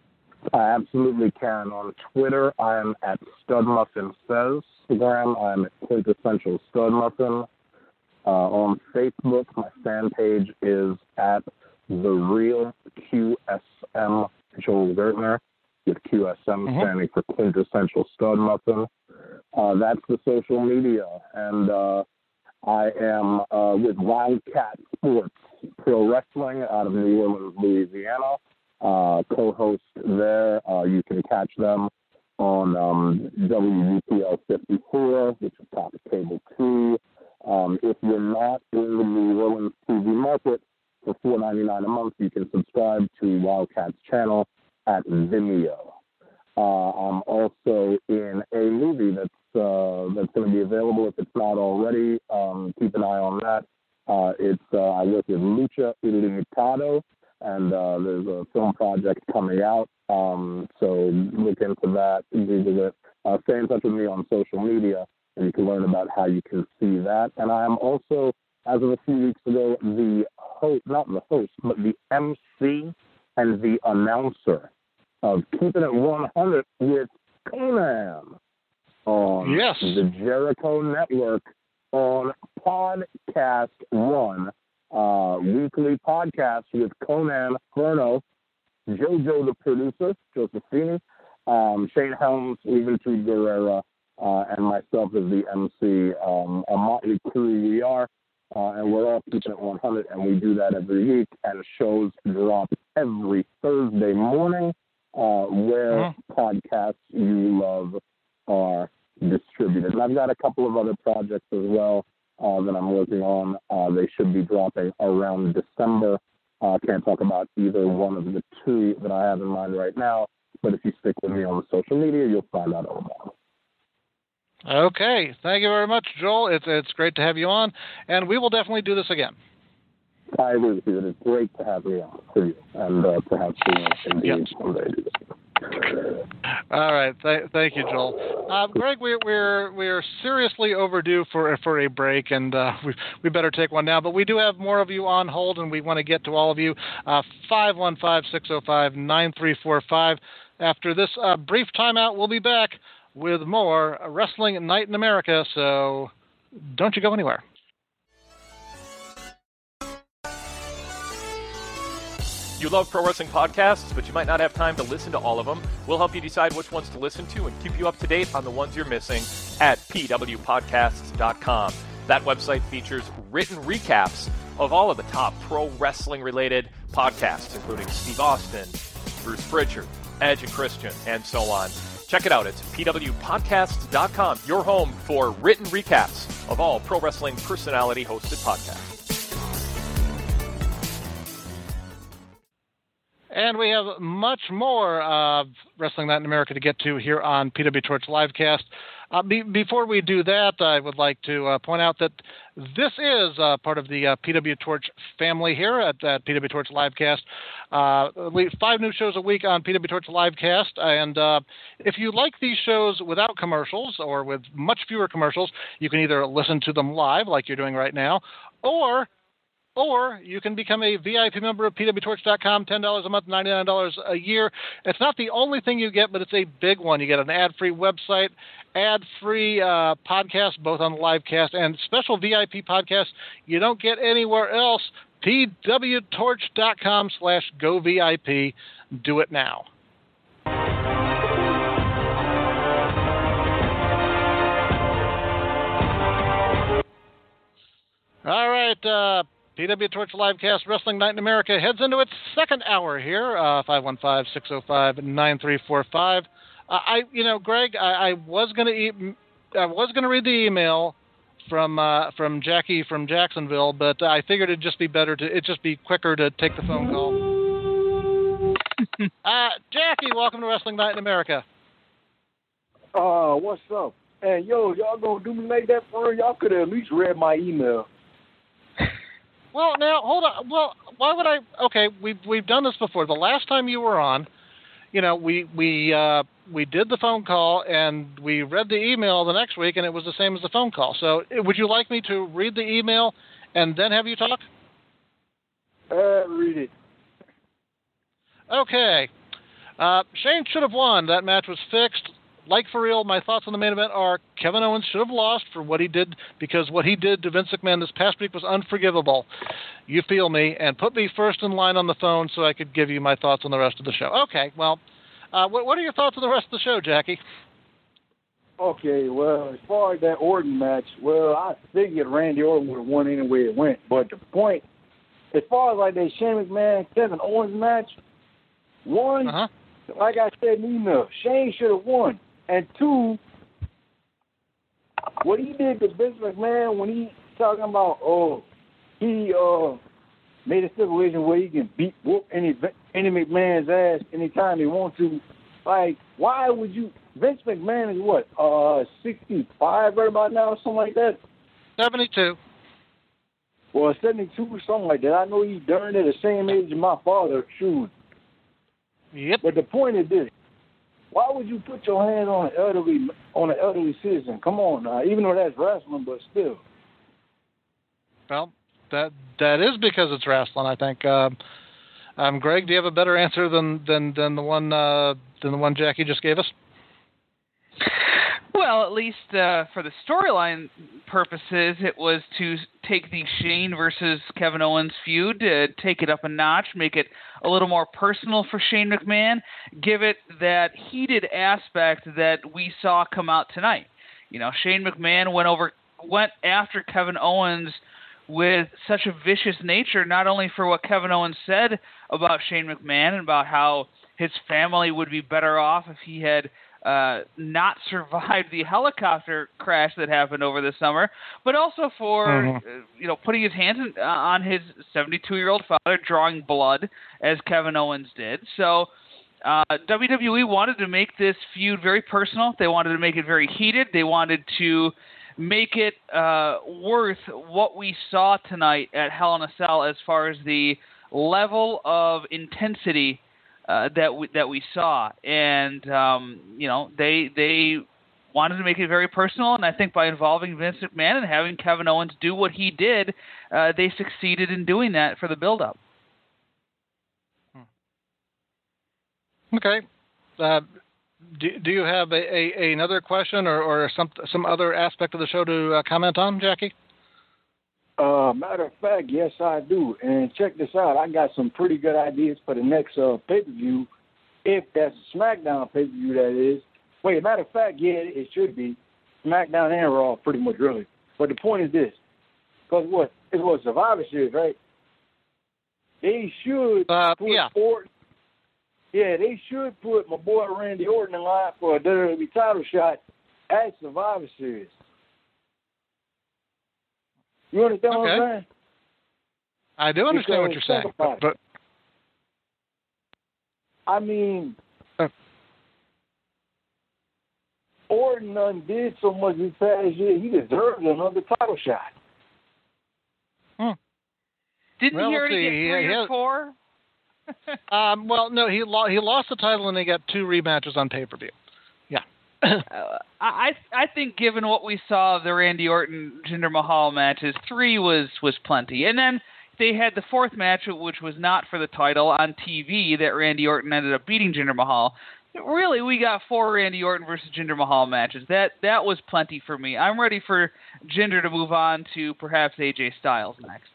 I absolutely can. On Twitter, I am at StudMuffinSays. Instagram, I am at Quintessential StudMuffin. Uh, on Facebook, my fan page is at The Real Q S M Joel Gertner, with Q S M mm-hmm. standing for Quintessential StudMuffin. Uh, that's the social media. And uh, I am uh, with Wildcat Sports Pro Wrestling out of New Orleans, Louisiana. Uh, co-host there. Uh, you can catch them on um, W U P L fifty-four, which is top of cable two. Um, if you're not in the New Orleans T V market, for four ninety-nine a month, you can subscribe to Wildcat's channel at Vimeo. Uh, I'm also in a movie that's uh, that's going to be available if it's not already. Um, keep an eye on that. Uh, it's uh, I work with Lucha Illimitado. And uh, there's a film project coming out, um, so look into that, Google it. Uh, stay in touch with me on social media, and you can learn about how you can see that. And I am also, as of a few weeks ago, the host, not the host, but the M C and the announcer of Keeping It one hundred with Conan on yes. the Jericho Network on Podcast One. Uh, weekly podcast with Conan Furno, JoJo the producer, Josephine, um, Shane Helms, Juventud Guerrera, uh, and myself as the M C. Um, a motley crew we are, uh, and we're all keeping it one hundred, and we do that every week, and shows drop every Thursday morning, uh, where mm-hmm. podcasts you love are distributed. And I've got a couple of other projects as well. Uh, that I'm working on. Uh, they should be dropping around December. I uh, can't talk about either one of the two that I have in mind right now, but if you stick with me on the social media, you'll find out all about it. Okay. Thank you very much, Joel. It's it's great to have you on, and we will definitely do this again. I agree with you. It is great to have me on for you, and uh, perhaps we will indeed yep. someday do this. All right, Th- thank you, Joel. Uh, Greg, we're we're we're seriously overdue for for a break, and uh, we we better take one now. But we do have more of you on hold, and we want to get to all of you. Uh, five one five, six zero five, nine three four five. After this uh, brief timeout, we'll be back with more Wrestling Night in America. So don't you go anywhere. You love pro wrestling podcasts, but you might not have time to listen to all of them. We'll help you decide which ones to listen to and keep you up to date on the ones you're missing at P W podcasts dot com. That website features written recaps of all of the top pro wrestling-related podcasts, including Steve Austin, Bruce Pritchard, Edge and Christian, and so on. Check it out. It's P W podcasts dot com, your home for written recaps of all pro wrestling personality-hosted podcasts. And we have much more of Wrestling Night in America to get to here on P W Torch Livecast. Uh, be, before we do that, I would like to uh, point out that this is uh, part of the uh, P W Torch family here at, at P W Torch Livecast. Uh, we, five new shows a week on P W Torch Livecast. And uh, if you like these shows without commercials or with much fewer commercials, you can either listen to them live like you're doing right now, or Or you can become a V I P member of P W Torch dot com, ten dollars a month, ninety-nine dollars a year. It's not the only thing you get, but it's a big one. You get an ad-free website, ad-free uh, podcast, both on the livecast, and special V I P podcasts you don't get anywhere else. P W Torch dot com slash go V I P. Do it now. All right, uh, P W Torch Livecast Wrestling Night in America heads into its second hour here, uh, five one five, six oh five, nine three four five. Uh, I, you know, Greg, I, I was going to e- I was going to read the email from uh, from Jackie from Jacksonville, but I figured it'd just be better to it'd just be quicker to take the phone call. uh, Jackie, welcome to Wrestling Night in America. Uh, what's up? Hey, yo, y'all gonna do me like that for real? Y'all could have at least read my email. Well, now hold on. Well, why would I? Okay, we've we've done this before. The last time you were on, you know, we we uh, we did the phone call and we read the email the next week, and it was the same as the phone call. So, would you like me to read the email and then have you talk? Uh, read it. Okay. Uh, Shane should have won. That match was fixed. Like for real, my thoughts on the main event are Kevin Owens should have lost for what he did, because what he did to Vince McMahon this past week was unforgivable. You feel me, and put me first in line on the phone so I could give you my thoughts on the rest of the show. Okay, well, uh, what, what are your thoughts on the rest of the show, Jackie? Okay, well, as far as that Orton match, well, I figured Randy Orton would have won anyway it went. But the point, as far as like that Shane McMahon, Kevin Owens match, one, uh-huh. like I said in the email, Shane should have won. And two, what he did to Vince McMahon when he talking about, oh, he uh, made a stipulation where he can beat whoop any any McMahon's ass anytime he wants to. Like, why would you? Vince McMahon is what, uh, sixty-five right about now, or something like that. seventy-two. Well, seventy-two or something like that. I know he's darn near the same age as my father, true. Yep. But the point is this. Why would you put your hands on an elderly on an elderly citizen? Come on now, even though that's wrestling, but still. Well, that that is because it's wrestling, I think. Uh, um, Greg, do you have a better answer than than than the one uh, than the one Jackie just gave us? Well, at least uh, for the storyline purposes, it was to take the Shane versus Kevin Owens feud, uh, take it up a notch, make it a little more personal for Shane McMahon, give it that heated aspect that we saw come out tonight. You know, Shane McMahon went over, went after Kevin Owens with such a vicious nature, not only for what Kevin Owens said about Shane McMahon and about how his family would be better off if he had Uh, not survived the helicopter crash that happened over the summer, but also for mm-hmm. uh, you know putting his hands in, uh, on his seventy-two-year-old father, drawing blood as Kevin Owens did. So uh, W W E wanted to make this feud very personal. They wanted to make it very heated. They wanted to make it uh, worth what we saw tonight at Hell in a Cell as far as the level of intensity Uh, that we, that we saw, and um, you know they they wanted to make it very personal, and I think by involving Vince McMahon and having Kevin Owens do what he did, uh, they succeeded in doing that for the build-up. Okay, uh, do do you have a, a another question or, or some some other aspect of the show to uh, comment on, Jackie? Uh, matter of fact, yes, I do. And check this out. I got some pretty good ideas for the next uh, pay-per-view, if that's a SmackDown pay-per-view, that is. Wait, matter of fact, yeah, it should be. SmackDown and Raw, pretty much, really. But the point is this. Because what? It was Survivor Series, right? They should uh, put yeah. Orton. Yeah, they should put my boy Randy Orton in line for a W W E title shot at Survivor Series. You understand okay. what I'm saying? I do understand because what you're saying. but, but I mean, uh. Orton done did so much this past year. He deserves another title shot. Hmm. Didn't well, he already see. get three he, he or has, four? um, well, no, he lo- he lost the title and they got two rematches on pay-per-view. Yeah. uh, I I think given what we saw of the Randy Orton Jinder Mahal matches, three was was plenty. And then they had the fourth match, which was not for the title, on T V that Randy Orton ended up beating Jinder Mahal. Really, we got four Randy Orton versus Jinder Mahal matches. That that was plenty for me. I'm ready for Jinder to move on to perhaps A J Styles next.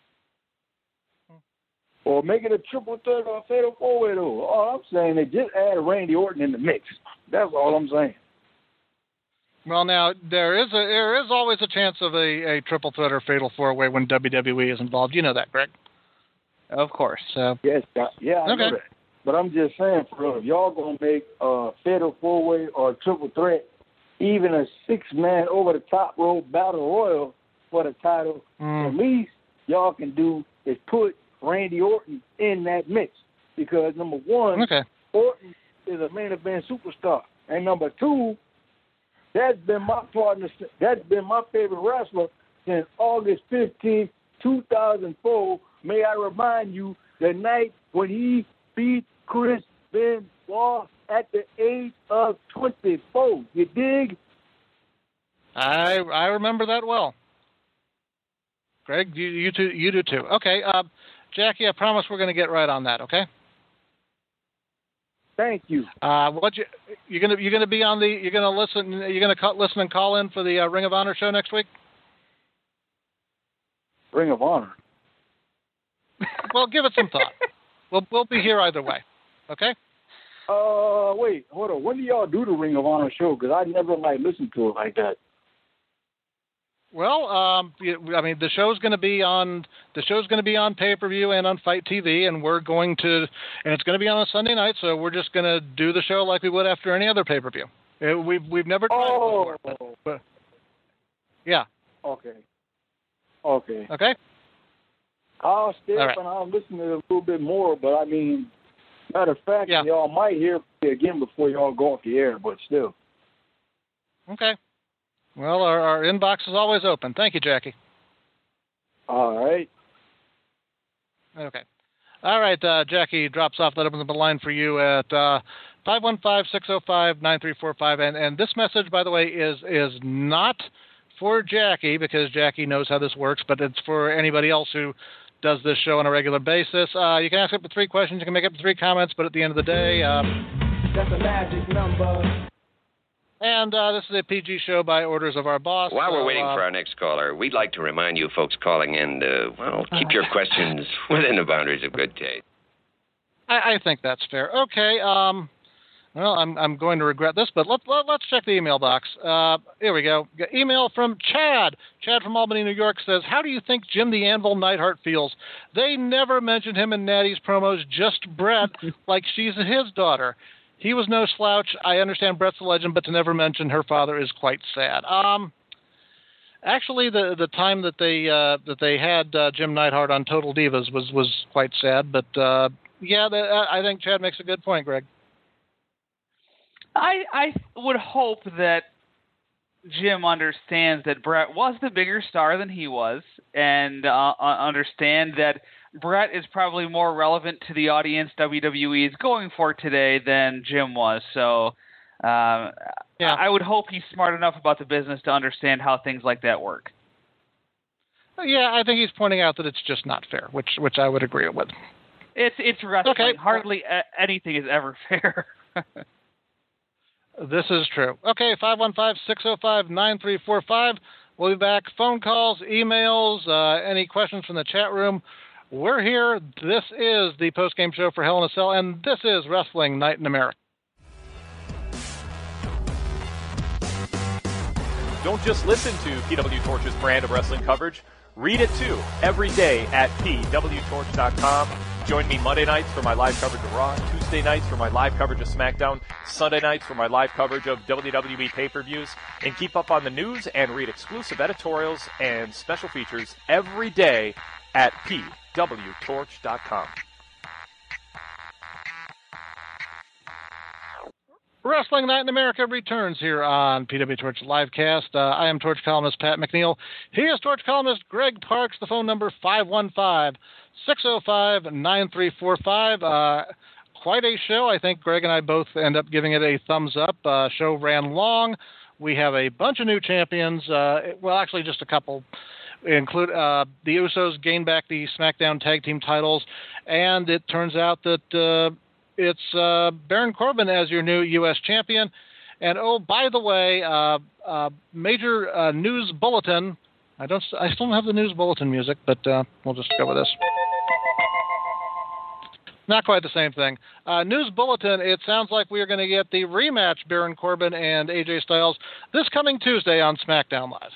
Or make it a triple threat or a fatal four-way, though. All I'm saying is just add Randy Orton in the mix. That's all I'm saying. Well, now, there is a, there is always a chance of a, a triple threat or fatal four-way when W W E is involved. You know that, Greg? Of course. So Yes, yeah, I okay. know that. But I'm just saying, for real, if y'all going to make a fatal four-way or a triple threat, even a six-man over-the-top rope battle royal for the title, mm. at least y'all can do is put Randy Orton in that mix. Because, number one, okay. Orton is a main event superstar. And number two, that's been my partner, that's been my favorite wrestler since August fifteenth, two thousand four. May I remind you, the night when he beat Chris Benoit at the age of twenty-four. You dig? I I remember that well. Greg, you you, too, you do too. Okay, uh, Jackie, I promise we're going to get right on that. Okay. Thank you. Uh, what you you're gonna you're gonna be on the you're gonna listen you're gonna call, listen and call in for the uh, Ring of Honor show next week. Ring of Honor. Well, give it some thought. we'll we'll be here either way. Okay. Uh, wait, hold on. When do y'all do the Ring of Honor show? Because I never like listened to it like that. Well, um, I mean, the show's going to be on the show's going to be on pay-per-view and on Fight T V, and we're going to, and it's going to be on a Sunday night, so we're just going to do the show like we would after any other pay-per-view. It, we've we've never tried oh. it before, but, but yeah. Okay. Okay. Okay. I'll stay All up right. and I'll listen to it a little bit more, but I mean, matter of fact, yeah. y'all might hear me again before y'all go off the air, but still. Okay. Well, our, our inbox is always open. Thank you, Jackie. All right. Okay. All right, uh, Jackie drops off. That opens up the line for you at uh, five one five, six oh five, nine three four five. And, and this message, by the way, is is not for Jackie because Jackie knows how this works, but it's for anybody else who does this show on a regular basis. Uh, you can ask up to three questions. You can make up to three comments, but at the end of the day... Um, that's a magic number. And uh, this is a P G show by orders of our boss. While so, we're waiting uh, for our next caller, we'd like to remind you folks calling in to, well, keep your questions within the boundaries of good taste. I, I think that's fair. Okay. Um, well, I'm I'm going to regret this, but let, let, let's check the email box. Uh, here we go. Got email from Chad. Chad from Albany, New York says, how do you think Jim the Anvil Neidhart feels? They never mentioned him in Natty's promos, just Brett, like she's his daughter. He was no slouch. I understand Brett's a legend, but to never mention her father is quite sad. Um, actually, the the time that they uh, that they had uh, Jim Neidhart on Total Divas was, was quite sad. But uh, yeah, the, I think Chad makes a good point, Greg. I I would hope that Jim understands that Brett was the bigger star than he was, and uh, understand that Brett is probably more relevant to the audience W W E is going for today than Jim was. So uh, yeah. I would hope he's smart enough about the business to understand how things like that work. Yeah, I think he's pointing out that it's just not fair, which which I would agree with. It's it's wrestling. Okay. Hardly a- anything is ever fair. This is true. Okay, five one five, six oh five, nine three four five. We'll be back. Phone calls, emails, uh, any questions from the chat room. We're here. This is the post-game show for Hell in a Cell, and this is Wrestling Night in America. Don't just listen to P W Torch's brand of wrestling coverage. Read it, too, every day at P W Torch dot com. Join me Monday nights for my live coverage of Raw, Tuesday nights for my live coverage of SmackDown, Sunday nights for my live coverage of W W E pay-per-views, and keep up on the news and read exclusive editorials and special features every day at P W Torch dot com. Wrestling Night in America returns here on P W Torch Livecast. Uh, I am Torch columnist Pat McNeil. He is Torch columnist Greg Parks. The phone number five one five, six oh five, nine three four five. Uh, quite a show. I think Greg and I both end up giving it a thumbs up. Uh, show ran long. We have a bunch of new champions. Uh, well, actually just a couple. Include uh, the Usos gain back the SmackDown Tag Team titles, and it turns out that uh, it's uh, Baron Corbin as your new U S champion. And oh, by the way, uh, uh, major uh, news bulletin. I don't. I still don't have the news bulletin music, but uh, we'll just go with this. Not quite the same thing. Uh, news bulletin. It sounds like we are going to get the rematch Baron Corbin and A J Styles this coming Tuesday on SmackDown Live.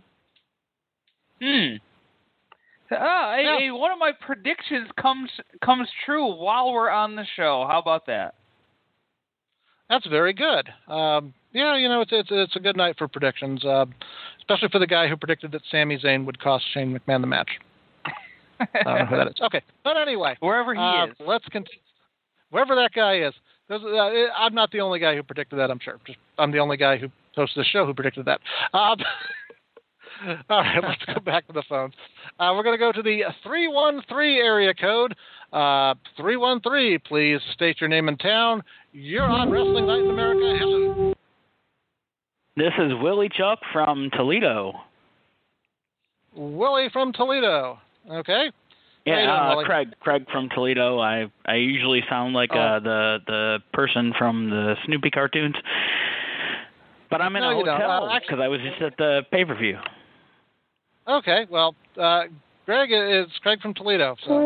Hmm. Ah, Yeah. hey, one of my predictions comes comes true while we're on the show. How about that? That's very good. Um, yeah, you know, it's it's it's a good night for predictions, uh, especially for the guy who predicted that Sami Zayn would cost Shane McMahon the match. I don't know who that is. Okay, but anyway, wherever he uh, is, let's continue. Wherever that guy is, uh, I'm not the only guy who predicted that. I'm sure. Just, I'm the only guy who hosts this show who predicted that. Um, All right, let's go back to the phones. Uh, we're going to go to the three one three area code. Uh, three one three, please state your name and town. You're on Wrestling Night in America. Hello. This is Willie Chuck from Toledo. Willie from Toledo. Okay. Yeah, How you doing, uh, Willie? Craig. Craig from Toledo. I I usually sound like Oh. uh, the the person from the Snoopy cartoons, but I'm in No, a you don't. hotel Uh, because I was just at the pay per view. Okay, well, uh, Greg is Craig from Toledo. So.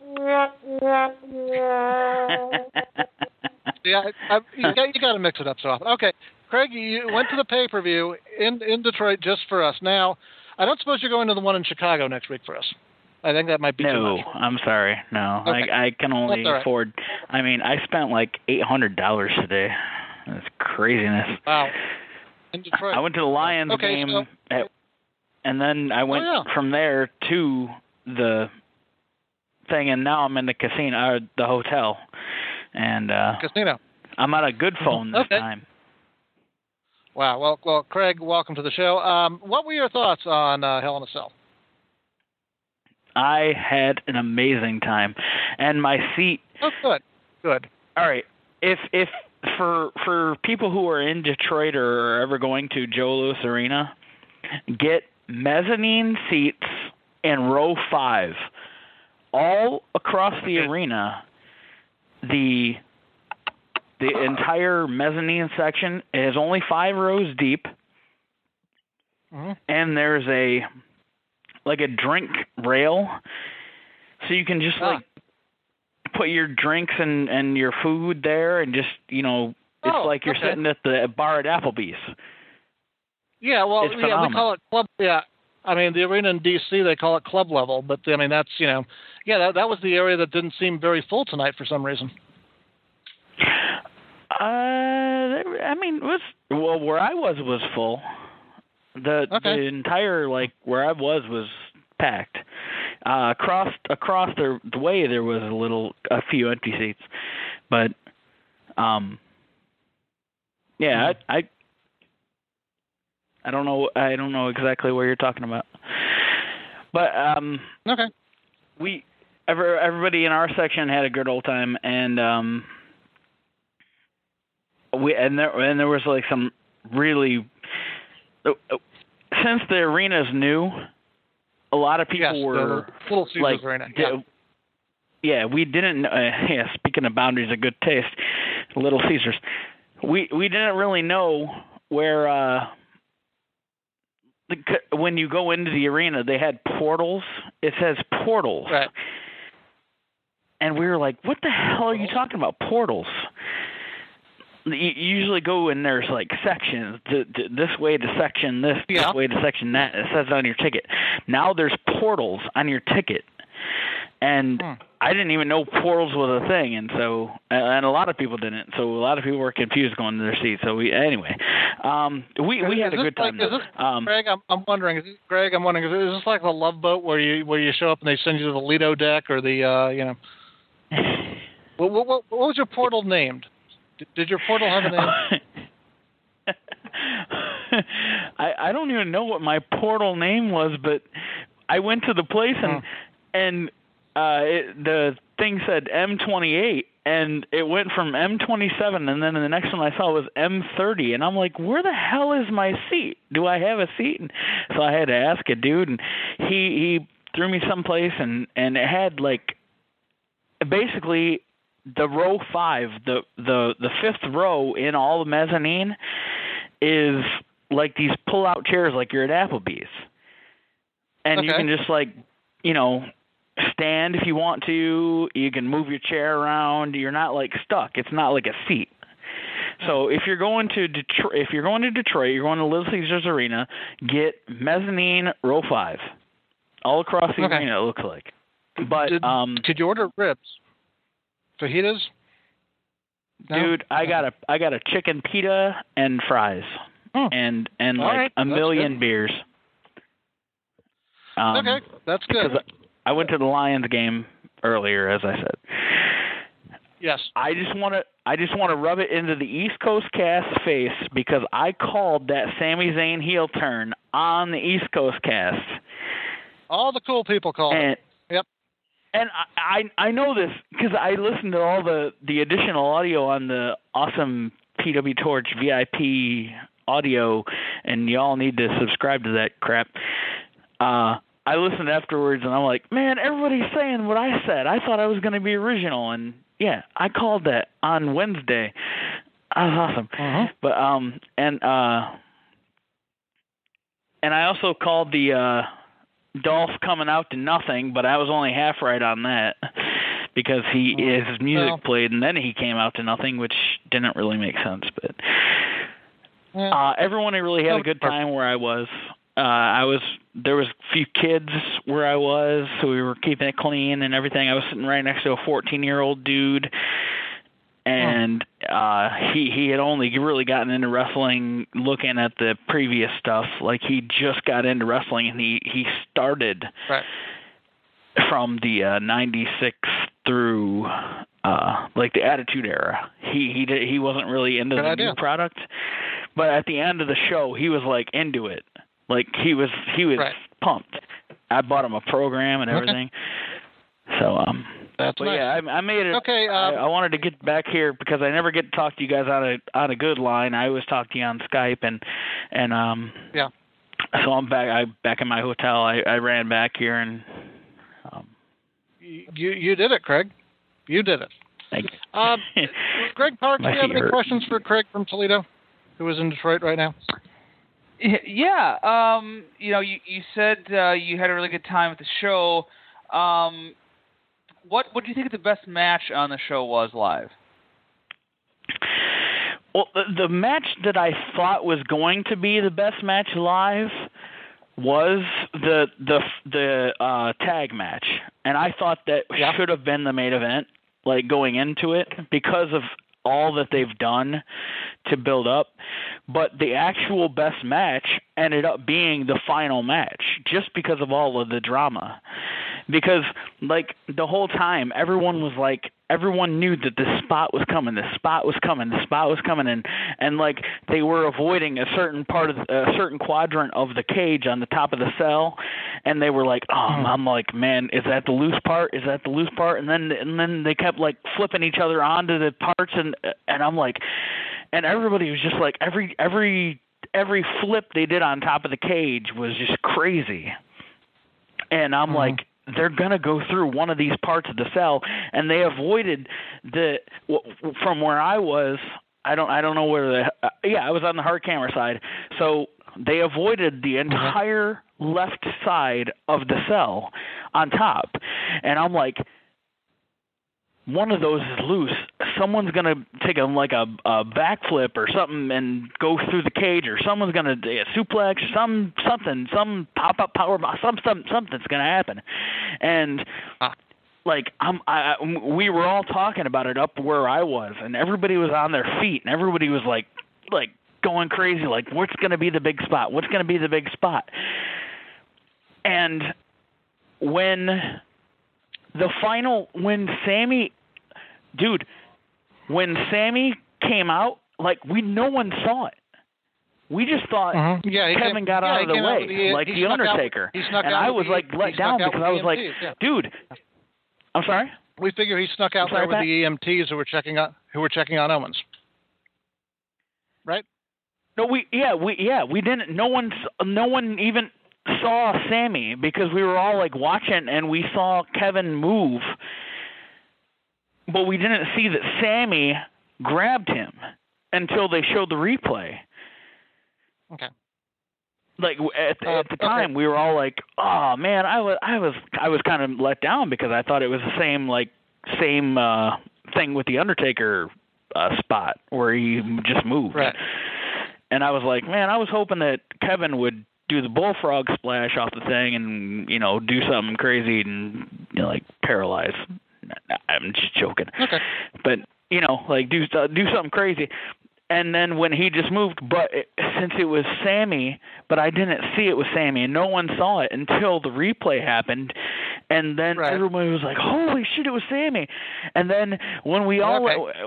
yeah, I, I, you, got, you got to mix it up so often. Okay, Craig, you went to the pay-per-view in, in Detroit just for us. Now, I don't suppose you're going to the one in Chicago next week for us. I think that might be too No, much. I'm sorry. No, Okay. I I can only That's all right. afford. I mean, I spent like eight hundred dollars today. That's craziness. Wow. In Detroit. I went to the Lions Okay, game, so- at, and then I went Oh, yeah. from there to the thing, and now I'm in the casino, uh, the hotel, and uh, Casino. I'm on a good phone this Okay. time. Wow. Well, well, Craig, welcome to the show. Um, what were your thoughts on uh, Hell in a Cell? I had an amazing time, and my seat. Oh, good. Good. All right, if if for for people who are in Detroit or are ever going to Joe Louis Arena, get mezzanine seats in row five, all across the arena. The the entire mezzanine section is only five rows deep, Mm-hmm. and there's a like a drink rail, so you can just Ah. like put your drinks and and your food there, and just you know it's Oh, like you're okay. sitting at the bar at Applebee's. Yeah, well, It's yeah, we phenomenal. call it club. Yeah, I mean the arena in D C they call it club level, but I mean that's you know, yeah, that that was the area that didn't seem very full tonight for some reason. Uh, there- I mean, it was well where I was was full. The Okay. the entire like where I was was packed. Uh, across across the the way there was a little a few empty seats, but um, yeah, I, I I don't know I don't know exactly what you're talking about, but um, Okay. we ever everybody in our section had a good old time, and um, we and there and there was like some really since the arena's new, a lot of people Yes, were the Little Caesars like Arena. di- Yeah. yeah, we didn't. Uh, yeah, speaking of boundaries of good taste, Little Caesars. We we didn't really know where uh, the, when you go into the arena, they had portals. It says portals, Right. and we were like, "What the hell are you talking about, portals?" You you usually go and there's like sections, th- th- this way to section this, Yeah. this way to section that. It says on your ticket. Now there's portals on your ticket, and Hmm. I didn't even know portals was a thing, and so and a lot of people didn't. So a lot of people were confused going to their seats. So we anyway, um, we we Is had a this good time. like- is though. this- um, Greg, I'm, I'm wondering. Is this, Greg, I'm wondering. Is this- is this like the Love Boat where you where you show up and they send you to the Lido deck or the uh, you know? what, what, what was your portal named? Did, did your portal have a name? I I don't even know what my portal name was, but I went to the place and oh. and uh, it, the thing said M twenty-eight, and it went from M twenty-seven, and then the next one I saw was M thirty, and I'm like, where the hell is my seat? Do I have a seat? And so I had to ask a dude, and he he threw me someplace, and and it had like basically the row five, the the the fifth row in all the mezzanine is like these pull-out chairs, like you're at Applebee's, and okay. you can just like, you know, stand if you want to. You can move your chair around. You're not like stuck. It's not like a seat. So if you're going to Detroit, if you're going to Detroit, you're going to Little Caesars Arena, get mezzanine row five, all across the okay. arena. It looks like. But Did, um, could you order ribs, fajitas? No? Dude, I got a I got a chicken pita and fries, oh. and and all like right. a That's million good. beers. Um, okay, that's good. I went to the Lions game earlier, as I said. Yes. I just want to I just want to rub it into the East Coast cast's face because I called that Sami Zayn heel turn on the East Coast cast. All the cool people call and, it. Yep. And I, I I know this because I listened to all the, the additional audio on the awesome P W Torch V I P audio, and y'all need to subscribe to that crap. Uh, I listened afterwards, and I'm like, man, everybody's saying what I said. I thought I was going to be original, and yeah, I called that on Wednesday. That was awesome. Uh-huh. But um, and uh, and I also called the. Uh, Dolph coming out to nothing, but I was only half right on that because he his music well, played and then he came out to nothing, which didn't really make sense. But uh, everyone really had a good time where I was. Uh, I was there was a few kids where I was, so we were keeping it clean and everything. I was sitting right next to a fourteen-year-old dude, and uh, he he had only really gotten into wrestling looking at the previous stuff. Like he just got into wrestling, and he he started right. from the uh, ninety-six through uh, like the Attitude Era. He he did, he wasn't really into Good the idea. new product, but at the end of the show, he was like into it. Like he was he was right. pumped. I bought him a program and everything. Okay. So um. That's but nice. yeah, I, I made it. Okay, um, I, I wanted to get back here because I never get to talk to you guys on a on a good line. I always talk to you on Skype, and and um. Yeah. So I'm back. I back in my hotel. I, I ran back here and. Um, you you did it, Craig. You did it. Thank you. Um, Greg Parks, do you have any hurt. questions for Craig from Toledo, who is in Detroit right now? Yeah. Um. You know, you you said uh, you had a really good time at the show. Um. What what do you think the best match on the show was live? Well, the, the match that I thought was going to be the best match live was the the the uh, tag match, and I thought that yeah. should have been the main event, like going into it, because of all that they've done to build up. But the actual best match ended up being the final match, just because of all of the drama. Because, like, the whole time, everyone was like, everyone knew that this spot was coming, this spot was coming, this spot was coming, and, and like, they were avoiding a certain part of, a certain quadrant of the cage on the top of the cell, and they were like, oh, I'm like, man, is that the loose part? Is that the loose part? And then, and then they kept, like, flipping each other onto the parts, and, and I'm like, and everybody was just like, every, every, every flip they did on top of the cage was just crazy. And I'm mm-hmm. like, they're going to go through one of these parts of the cell, and they avoided the from where I was. I don't I don't know where the uh, yeah, I was on the hard camera side. So they avoided the entire left side of the cell on top. And I'm like, one of those is loose. Someone's going to take a like a, a backflip or something and go through the cage, or someone's going to do a suplex, some something, some pop up power, some, some something's going to happen. And like I'm, I, we were all talking about it up where I was, and everybody was on their feet, and everybody was like, like going crazy, like what's going to be the big spot? What's going to be the big spot? And when the final, when Sami, dude, when Sami came out, like we no one saw it. We just thought mm-hmm. yeah, Kevin came, got yeah, out of the way, the, like the Undertaker. Out, and I was the, like let down because I was like, yeah. dude, I'm sorry. We figure he snuck out sorry, there with Pat? the E M Ts who were checking on who were checking on Owens, right? No, we yeah we yeah we didn't. No one no one even saw Sammy because we were all like watching and we saw Kevin move, but we didn't see that Sammy grabbed him until they showed the replay. Okay. Like at, uh, at the time, okay. we were all like, "Oh man, I was, I was, I was kind of let down because I thought it was the same, like, same uh, thing with the Undertaker uh, spot where he just moved." Right. And I was like, "Man, I was hoping that Kevin would do the bullfrog splash off the thing and you know do something crazy and you know, like paralyze." I'm just joking. Okay. But you know, like do do something crazy. And then when he just moved, but it, since it was Sammy, but I didn't see it was Sammy, and no one saw it until the replay happened, and then right. everybody was like, "Holy shit, it was Sammy!" And then when we all, okay. uh,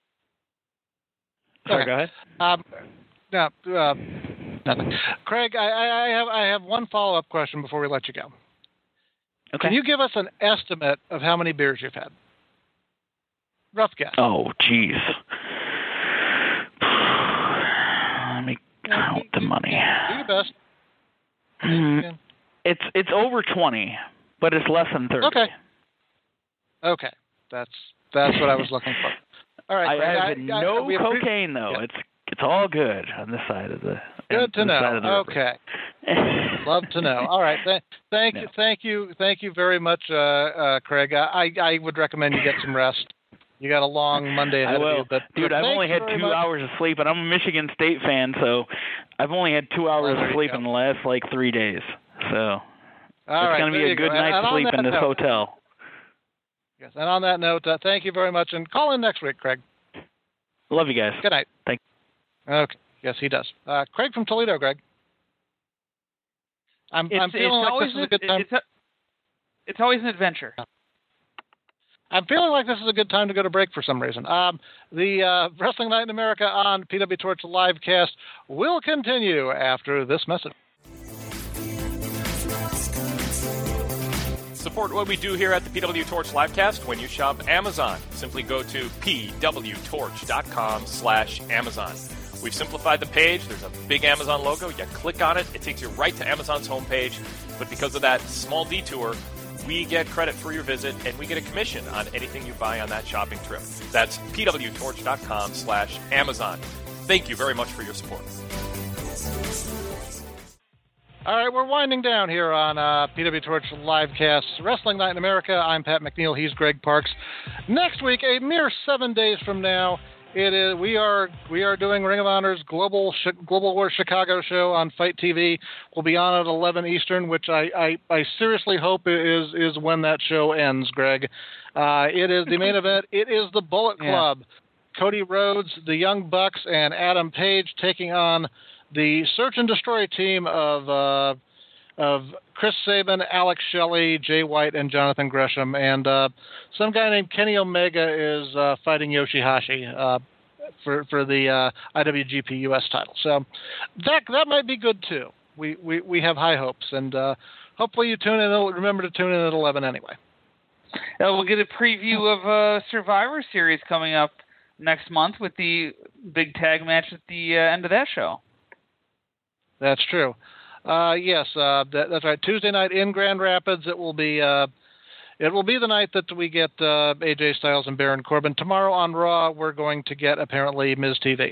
sorry, okay. go ahead. Um, no, uh, nothing. Craig, I, I, I have I have one follow up question before we let you go. Okay. Can you give us an estimate of how many beers you've had? Rough guess. Oh, jeez. Let me count the money. Do your best. Mm, it's it's over twenty, but it's less than thirty. Okay. Okay, that's that's what I was looking for. All right. I have I, I, no I, cocaine though. Yeah. It's it's all good on this side of the. Good to know. Okay. Love to know. All right. Th- thank no. you. Thank you. Thank you very much, uh, uh, Craig. I, I would recommend you get some rest. You got a long Monday ahead I will. of you. But, Dude, but I've only had two much. hours of sleep, and I'm a Michigan State fan, so I've only had two hours oh, of sleep in the last, like, three days. So All it's right, going to be a good go. night's and sleep in this note, hotel. Yes, and on that note, uh, thank you very much, and call in next week, Craig. Love you guys. Good night. Thank you. Okay. Yes, he does. Uh, Craig from Toledo, Greg. I'm, it's, I'm feeling it's like this is a good time. It's, a, it's always an adventure. I'm feeling like this is a good time to go to break for some reason. Um, the uh, Wrestling Night in America on P W Torch Livecast will continue after this message. Support what we do here at the P W Torch Livecast when you shop Amazon. Simply go to p w torch dot com slash Amazon. We've simplified the page. There's a big Amazon logo. You click on it. It takes you right to Amazon's homepage. But because of that small detour, we get credit for your visit, and we get a commission on anything you buy on that shopping trip. That's p w torch dot com slash Amazon. Thank you very much for your support. All right, we're winding down here on uh, P W Torch Livecast Wrestling Night in America. I'm Pat McNeil. He's Greg Parks. Next week, a mere seven days from now, it is we are we are doing Ring of Honor's Global Global War Chicago show on Fight T V. We'll be on at eleven Eastern, which I, I, I seriously hope is is when that show ends, Greg. Uh, it is the main event. It is the Bullet Club. Yeah. Cody Rhodes, the Young Bucks, and Adam Page taking on the Search and Destroy team of uh, of Chris Sabin, Alex Shelley, Jay White, and Jonathan Gresham. And uh, some guy named Kenny Omega is uh, fighting Yoshihashi uh, for for the uh, I W G P U S title. So that that might be good too. We we, we have high hopes, and uh, hopefully you tune in. Remember to tune in at eleven anyway. Uh, we'll get a preview of uh, Survivor Series coming up next month with the big tag match at the uh, end of that show. That's true. Uh, yes, uh, that, that's right. Tuesday night in Grand Rapids. It will be. Uh, it will be the night that we get uh, A J Styles and Baron Corbin. Tomorrow on Raw, we're going to get apparently Miz T V.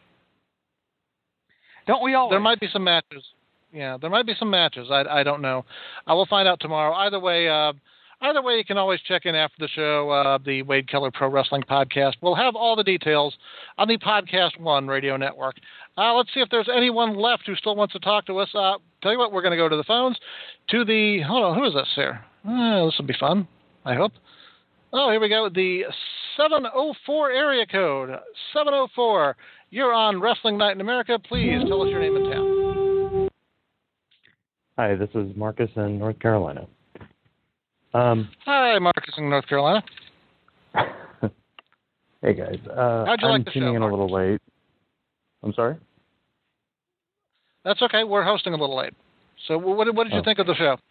Don't we all? There might be some matches. Yeah, there might be some matches. I, I don't know. I will find out tomorrow. Either way, uh, either way, you can always check in after the show. Uh, the Wade Keller Pro Wrestling Podcast. We'll have all the details on the Podcast One Radio Network. Uh, let's see if there's anyone left who still wants to talk to us. Uh, tell you what, we're going to go to the phones. To the, hold on, who is this here? Uh, this will be fun, I hope. Oh, here we go. The seven oh four area code. seven oh four. You're on Wrestling Night in America. Please tell us your name and town. Hi, this is Marcus in North Carolina. Um, Hi, Marcus in North Carolina. Hey guys, uh, How'd you I'm like the tuning show, in Mark? a little late. I'm sorry. That's okay. We're hosting a little late. So, what, what did you Oh. think of the show?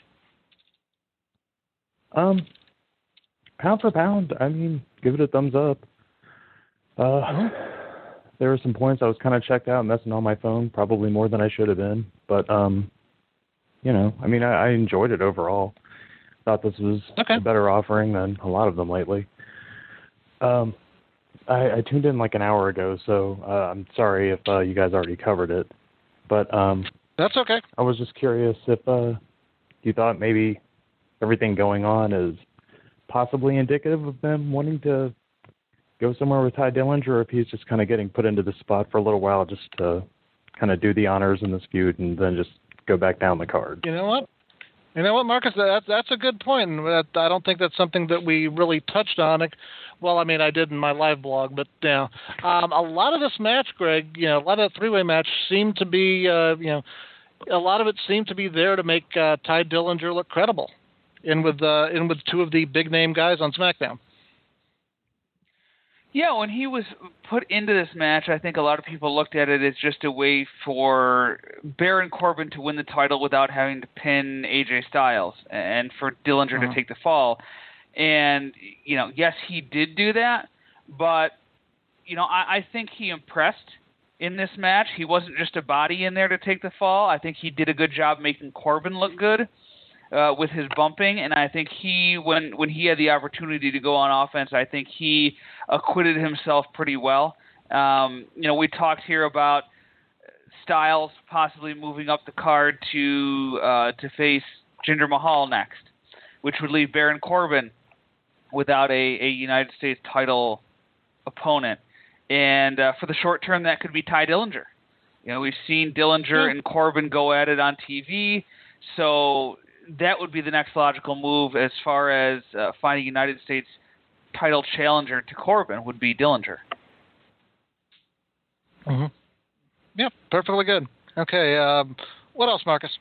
Um, pound for pound, I mean, give it a thumbs up. Uh, Uh-huh. There were some points I was kind of checked out, messing on my phone, probably more than I should have been. But um, you know, I mean, I, I enjoyed it overall. Thought this was okay. a better offering than a lot of them lately. Um, I, I tuned in like an hour ago, so uh, I'm sorry if uh, you guys already covered it. But um, that's okay. I was just curious if uh, you thought maybe everything going on is possibly indicative of them wanting to go somewhere with Ty Dillinger, or if he's just kind of getting put into the spot for a little while just to kind of do the honors in this feud and then just go back down the card. You know what? You know what, Marcus? That, that's a good point. And that, I don't think that's something that we really touched on. Well, I mean, I did in my live blog, but you know, um, a lot of this match, Greg, you know, a lot of the three-way match seemed to be, uh, you know, a lot of it seemed to be there to make uh, Ty Dillinger look credible, in with uh, in with two of the big-name guys on SmackDown. Yeah, when he was put into this match, I think a lot of people looked at it as just a way for Baron Corbin to win the title without having to pin A J Styles and for Dillinger Uh-huh. to take the fall. And, you know, yes, he did do that, but, you know, I, I think he impressed in this match. He wasn't just a body in there to take the fall. I think he did a good job making Corbin look good. Uh, with his bumping, and I think he, when when he had the opportunity to go on offense, I think he acquitted himself pretty well. Um, you know, we talked here about Styles possibly moving up the card to uh, to face Jinder Mahal next, which would leave Baron Corbin without a, a United States title opponent. And uh, for the short term, that could be Ty Dillinger. You know, we've seen Dillinger Yeah. and Corbin go at it on T V, so that would be the next logical move as far as uh, finding a United States title challenger to Corbin would be Dillinger. Mm-hmm. Yep, perfectly good. Okay, um, what else, Marcus?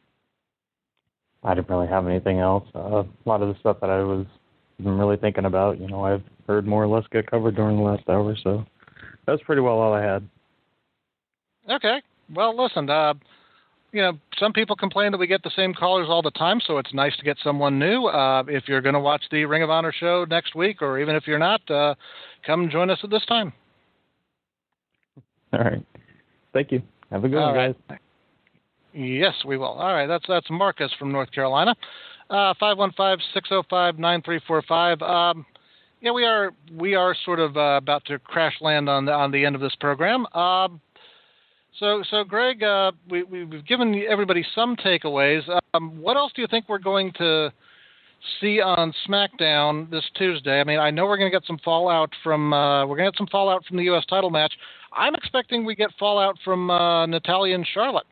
I didn't really have anything else. Uh, a lot of the stuff that I was even really thinking about, you know, I've heard more or less get covered during the last hour, so that's pretty well all I had. Okay, well, listen, uh, you know, some people complain that we get the same callers all the time, so it's nice to get someone new. Uh, if you're going to watch the Ring of Honor show next week, or even if you're not, uh, come join us at this time. All right. Thank you. Have a good All one, right. guys. Yes, we will. All right, that's that's Marcus from North Carolina. Uh, five one five, six oh five, nine three four five. Um, yeah, we are we are sort of uh, about to crash land on the on the end of this program. Um, So, so Greg, uh, we, we've given everybody some takeaways. Um, what else do you think we're going to see on SmackDown this Tuesday? I mean, I know we're going to get some fallout from uh, we're going to get some fallout from the U S title match. I'm expecting we get fallout from uh, Natalya and Charlotte.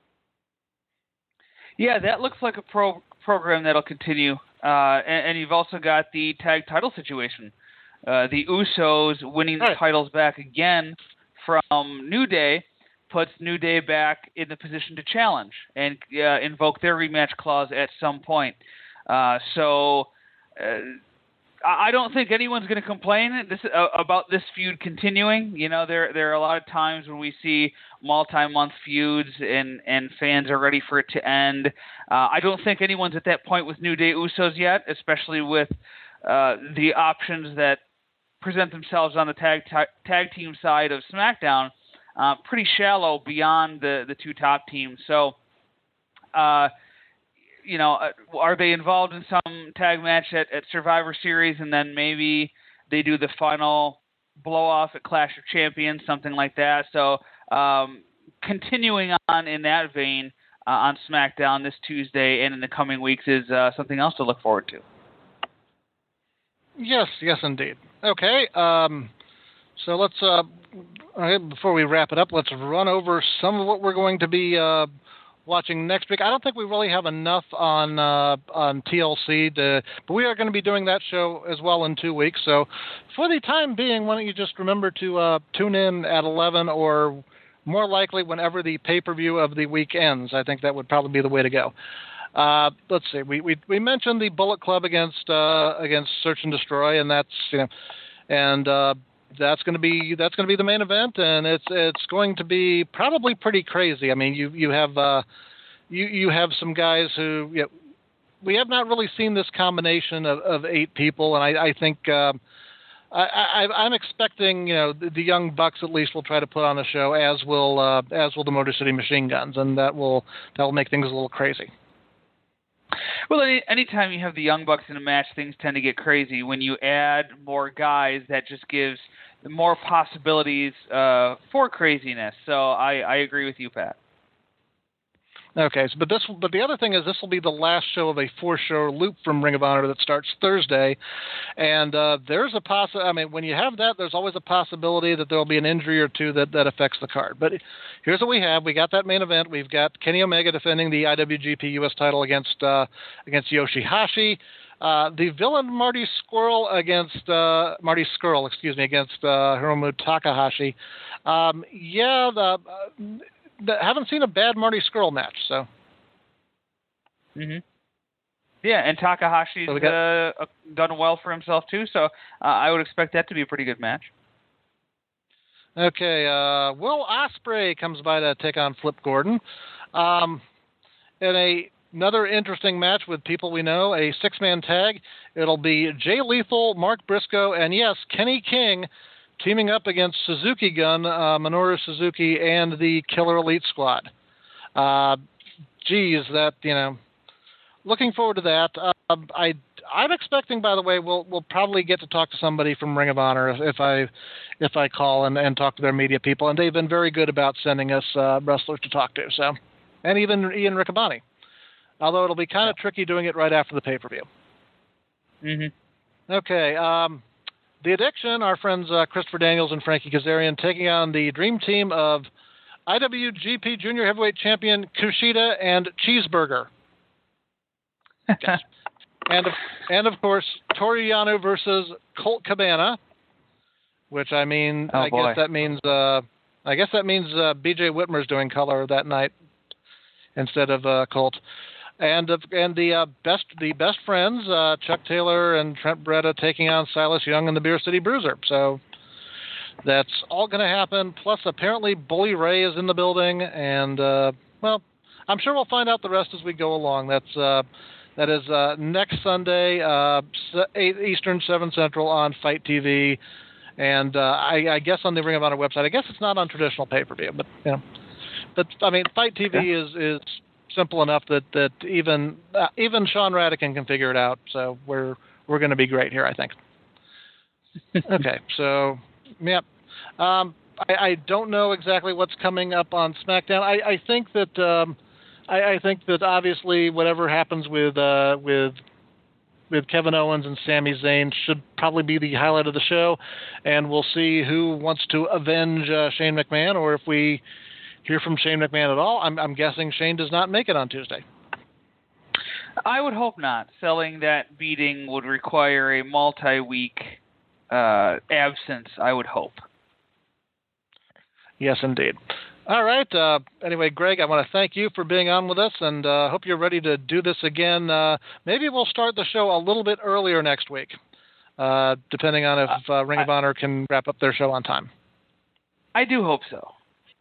Yeah, that looks like a pro- program that'll continue. Uh, and, and you've also got the tag title situation. Uh, the Usos winning the Right. titles back again from New Day puts New Day back in the position to challenge and uh, invoke their rematch clause at some point. Uh, so uh, I don't think anyone's going to complain this, uh, about this feud continuing. You know, there there are a lot of times when we see multi-month feuds and, and fans are ready for it to end. Uh, I don't think anyone's at that point with New Day Usos yet, especially with uh, the options that present themselves on the tag ta- tag team side of SmackDown. Uh, pretty shallow beyond the, the two top teams. So, uh, you know, are they involved in some tag match at, at Survivor Series and then maybe they do the final blow-off at Clash of Champions, something like that. So, um, continuing on in that vein uh, on SmackDown this Tuesday and in the coming weeks is uh, something else to look forward to. Yes, yes, indeed. Okay, um, so let's, uh, okay, before we wrap it up, let's run over some of what we're going to be uh, watching next week. I don't think we really have enough on uh, on T L C, to, but we are going to be doing that show as well in two weeks. So for the time being, why don't you just remember to uh, tune in at eleven, or more likely whenever the pay-per-view of the week ends. I think that would probably be the way to go. Uh, let's see. We, we we mentioned the Bullet Club against uh, against Search and Destroy, and that's you know, and uh, that's going to be that's going to be the main event, and it's it's going to be probably pretty crazy. I mean, you you have uh, you you have some guys who you know, we have not really seen this combination of, of eight people, and I, I think um, I, I, I'm expecting you know the, the Young Bucks at least will try to put on a show, as will uh, as will the Motor City Machine Guns, and that will that will make things a little crazy. Well, any anytime you have the Young Bucks in a match, things tend to get crazy. When you add more guys, that just gives more possibilities uh, for craziness. So I, I agree with you, Pat. Okay, so, but this, but the other thing is, this will be the last show of a four-show loop from Ring of Honor that starts Thursday, and uh, there's a possi- I mean, when you have that, there's always a possibility that there will be an injury or two that, that affects the card. But here's what we have: we got that main event. We've got Kenny Omega defending the I W G P U S title against uh, against Yoshihashi. Uh, the villain Marty Squirrel against uh, Marty Skrull, excuse me, against uh, Hiromu Takahashi. Um, yeah, the. Uh, haven't seen a bad Marty Skrull match, so. Mm-hmm. Yeah, and Takahashi's so got, uh, done well for himself too, so uh, I would expect that to be a pretty good match. Okay, uh, Will Ospreay comes by to take on Flip Gordon. Um, in a, another interesting match with people we know, a six-man tag. It'll be Jay Lethal, Mark Briscoe, and yes, Kenny King, teaming up against Suzuki Gun, uh, Minoru Suzuki, and the Killer Elite Squad. Uh, geez, that, you know, looking forward to that. Uh, I, I'm expecting, by the way, we'll we'll probably get to talk to somebody from Ring of Honor if, if I if I call and, and talk to their media people, and they've been very good about sending us uh, wrestlers to talk to. So, and even Ian Riccaboni, although it'll be kind of yeah. tricky doing it right after the pay-per-view. Mm-hmm. Okay. Um, The Addiction, our friends uh, Christopher Daniels and Frankie Kazarian, taking on the dream team of I W G P Junior Heavyweight Champion Kushida and Cheeseburger. Yes. And, of, and, of course, Toru Yano versus Colt Cabana, which, I mean, oh, I boy. guess that means uh, I guess that means uh, B J Whitmer's doing color that night instead of uh, Colt. And and the uh, best the best friends, uh, Chuck Taylor and Trent Beretta, taking on Silas Young and the Beer City Bruiser. So that's all going to happen. Plus, apparently, Bully Ray is in the building, and uh, well, I'm sure we'll find out the rest as we go along. That's uh, that is uh, next Sunday, uh, eight Eastern, seven Central on Fight T V, and uh, I, I guess on the Ring of Honor website. I guess it's not on traditional pay-per-view, but you know, but I mean, Fight T V yeah. is is. simple enough that that even uh, even Sean Radican can figure it out. So we're we're going to be great here, I think. Okay, so yeah, um, I, I don't know exactly what's coming up on SmackDown. I, I think that um, I, I think that obviously whatever happens with uh, with with Kevin Owens and Sami Zayn should probably be the highlight of the show, and we'll see who wants to avenge uh, Shane McMahon, or if we hear from Shane McMahon at all. I'm, I'm guessing Shane does not make it on Tuesday. I would hope not. Selling that beating would require a multi-week uh, absence, I would hope. Yes, indeed. All right. Uh, anyway, Greg, I want to thank you for being on with us, and I uh, hope you're ready to do this again. Uh, maybe we'll start the show a little bit earlier next week, uh, depending on if uh, Ring of Honor can wrap up their show on time. I do hope so.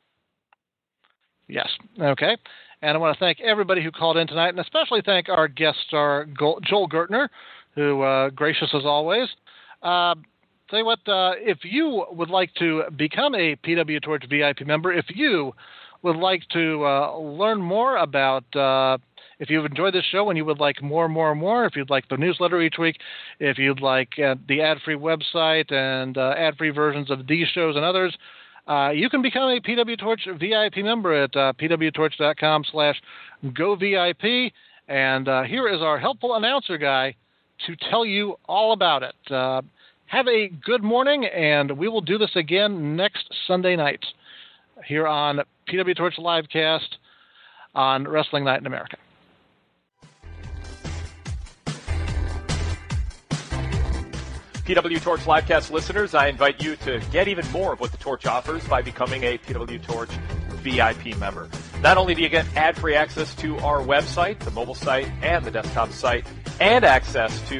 Yes. Okay. And I want to thank everybody who called in tonight, and especially thank our guest star, Joel Gertner, who uh, gracious as always. Uh, tell you what, uh, if you would like to become a P W Torch V I P member, if you would like to uh, learn more about, uh, if you've enjoyed this show and you would like more and more and more, if you'd like the newsletter each week, if you'd like uh, the ad-free website and uh, ad-free versions of these shows and others, Uh, you can become a P W Torch V I P member at uh, pwtorch.com slash govip. And uh, here is our helpful announcer guy to tell you all about it. Uh, have a good morning, and we will do this again next Sunday night here on P W Torch Livecast on Wrestling Night in America. P W Torch Livecast listeners, I invite you to get even more of what the Torch offers by becoming a P W Torch V I P member. Not only do you get ad-free access to our website, the mobile site, and the desktop site, and access to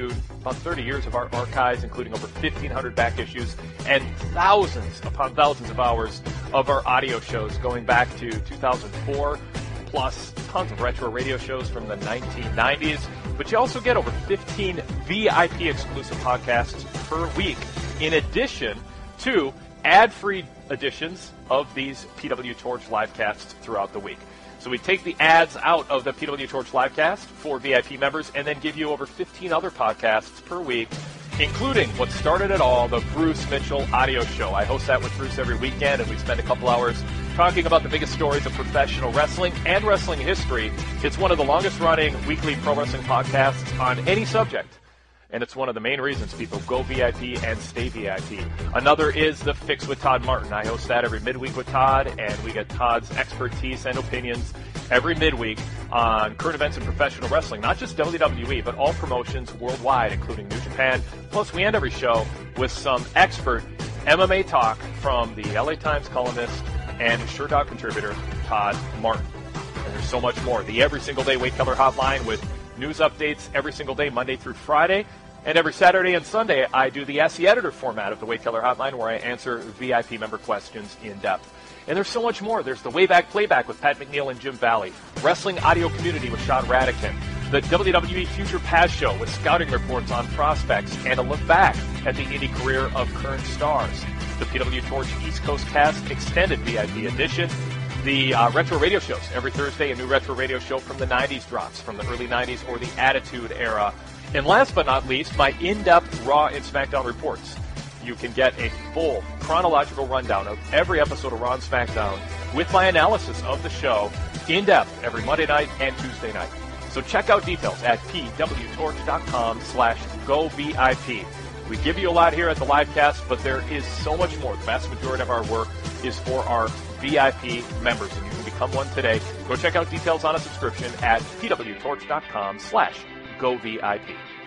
about thirty years of our archives, including over fifteen hundred back issues and thousands upon thousands of hours of our audio shows going back to two thousand four, plus tons of retro radio shows from the nineteen nineties. But you also get over fifteen V I P exclusive podcasts per week, in addition to ad-free editions of these P W Torch livecasts throughout the week. So we take the ads out of the P W Torch livecast for V I P members and then give you over fifteen other podcasts per week, including what started it all, the Bruce Mitchell Audio Show. I host that with Bruce every weekend, and we spend a couple hours talking about the biggest stories of professional wrestling and wrestling history. It's one of the longest-running weekly pro wrestling podcasts on any subject, and it's one of the main reasons people go V I P and stay V I P. Another is The Fix with Todd Martin. I host that every midweek with Todd, and we get Todd's expertise and opinions every midweek on current events in professional wrestling, not just W W E, but all promotions worldwide, including New Japan. Plus, we end every show with some expert M M A talk from the L A Times columnist and SureDog contributor, Todd Martin. And there's so much more. The Every Single Day Wade Keller Hotline with news updates every single day, Monday through Friday. And every Saturday and Sunday, I do the Ask the Editor format of the Wade Keller Hotline, where I answer V I P member questions in depth. And there's so much more. There's the Wayback Playback with Pat McNeil and Jim Valley, Wrestling Audio Community with Sean Radican, the W W E Future Past Show with scouting reports on prospects and a look back at the indie career of current stars, the P W Torch East Coast Cast Extended V I P Edition, the uh, retro radio shows. Every Thursday, a new retro radio show from the nineties drops, from the early nineties or the Attitude Era. And last but not least, my in-depth Raw and SmackDown reports. You can get a full chronological rundown of every episode of Raw and SmackDown with my analysis of the show in depth every Monday night and Tuesday night. So check out details at pwtorch.com slash go VIP. We give you a lot here at the livecast, but there is so much more. The vast majority of our work is for our V I P members, and you can become one today. Go check out details on a subscription at pwtorch.com slash go VIP.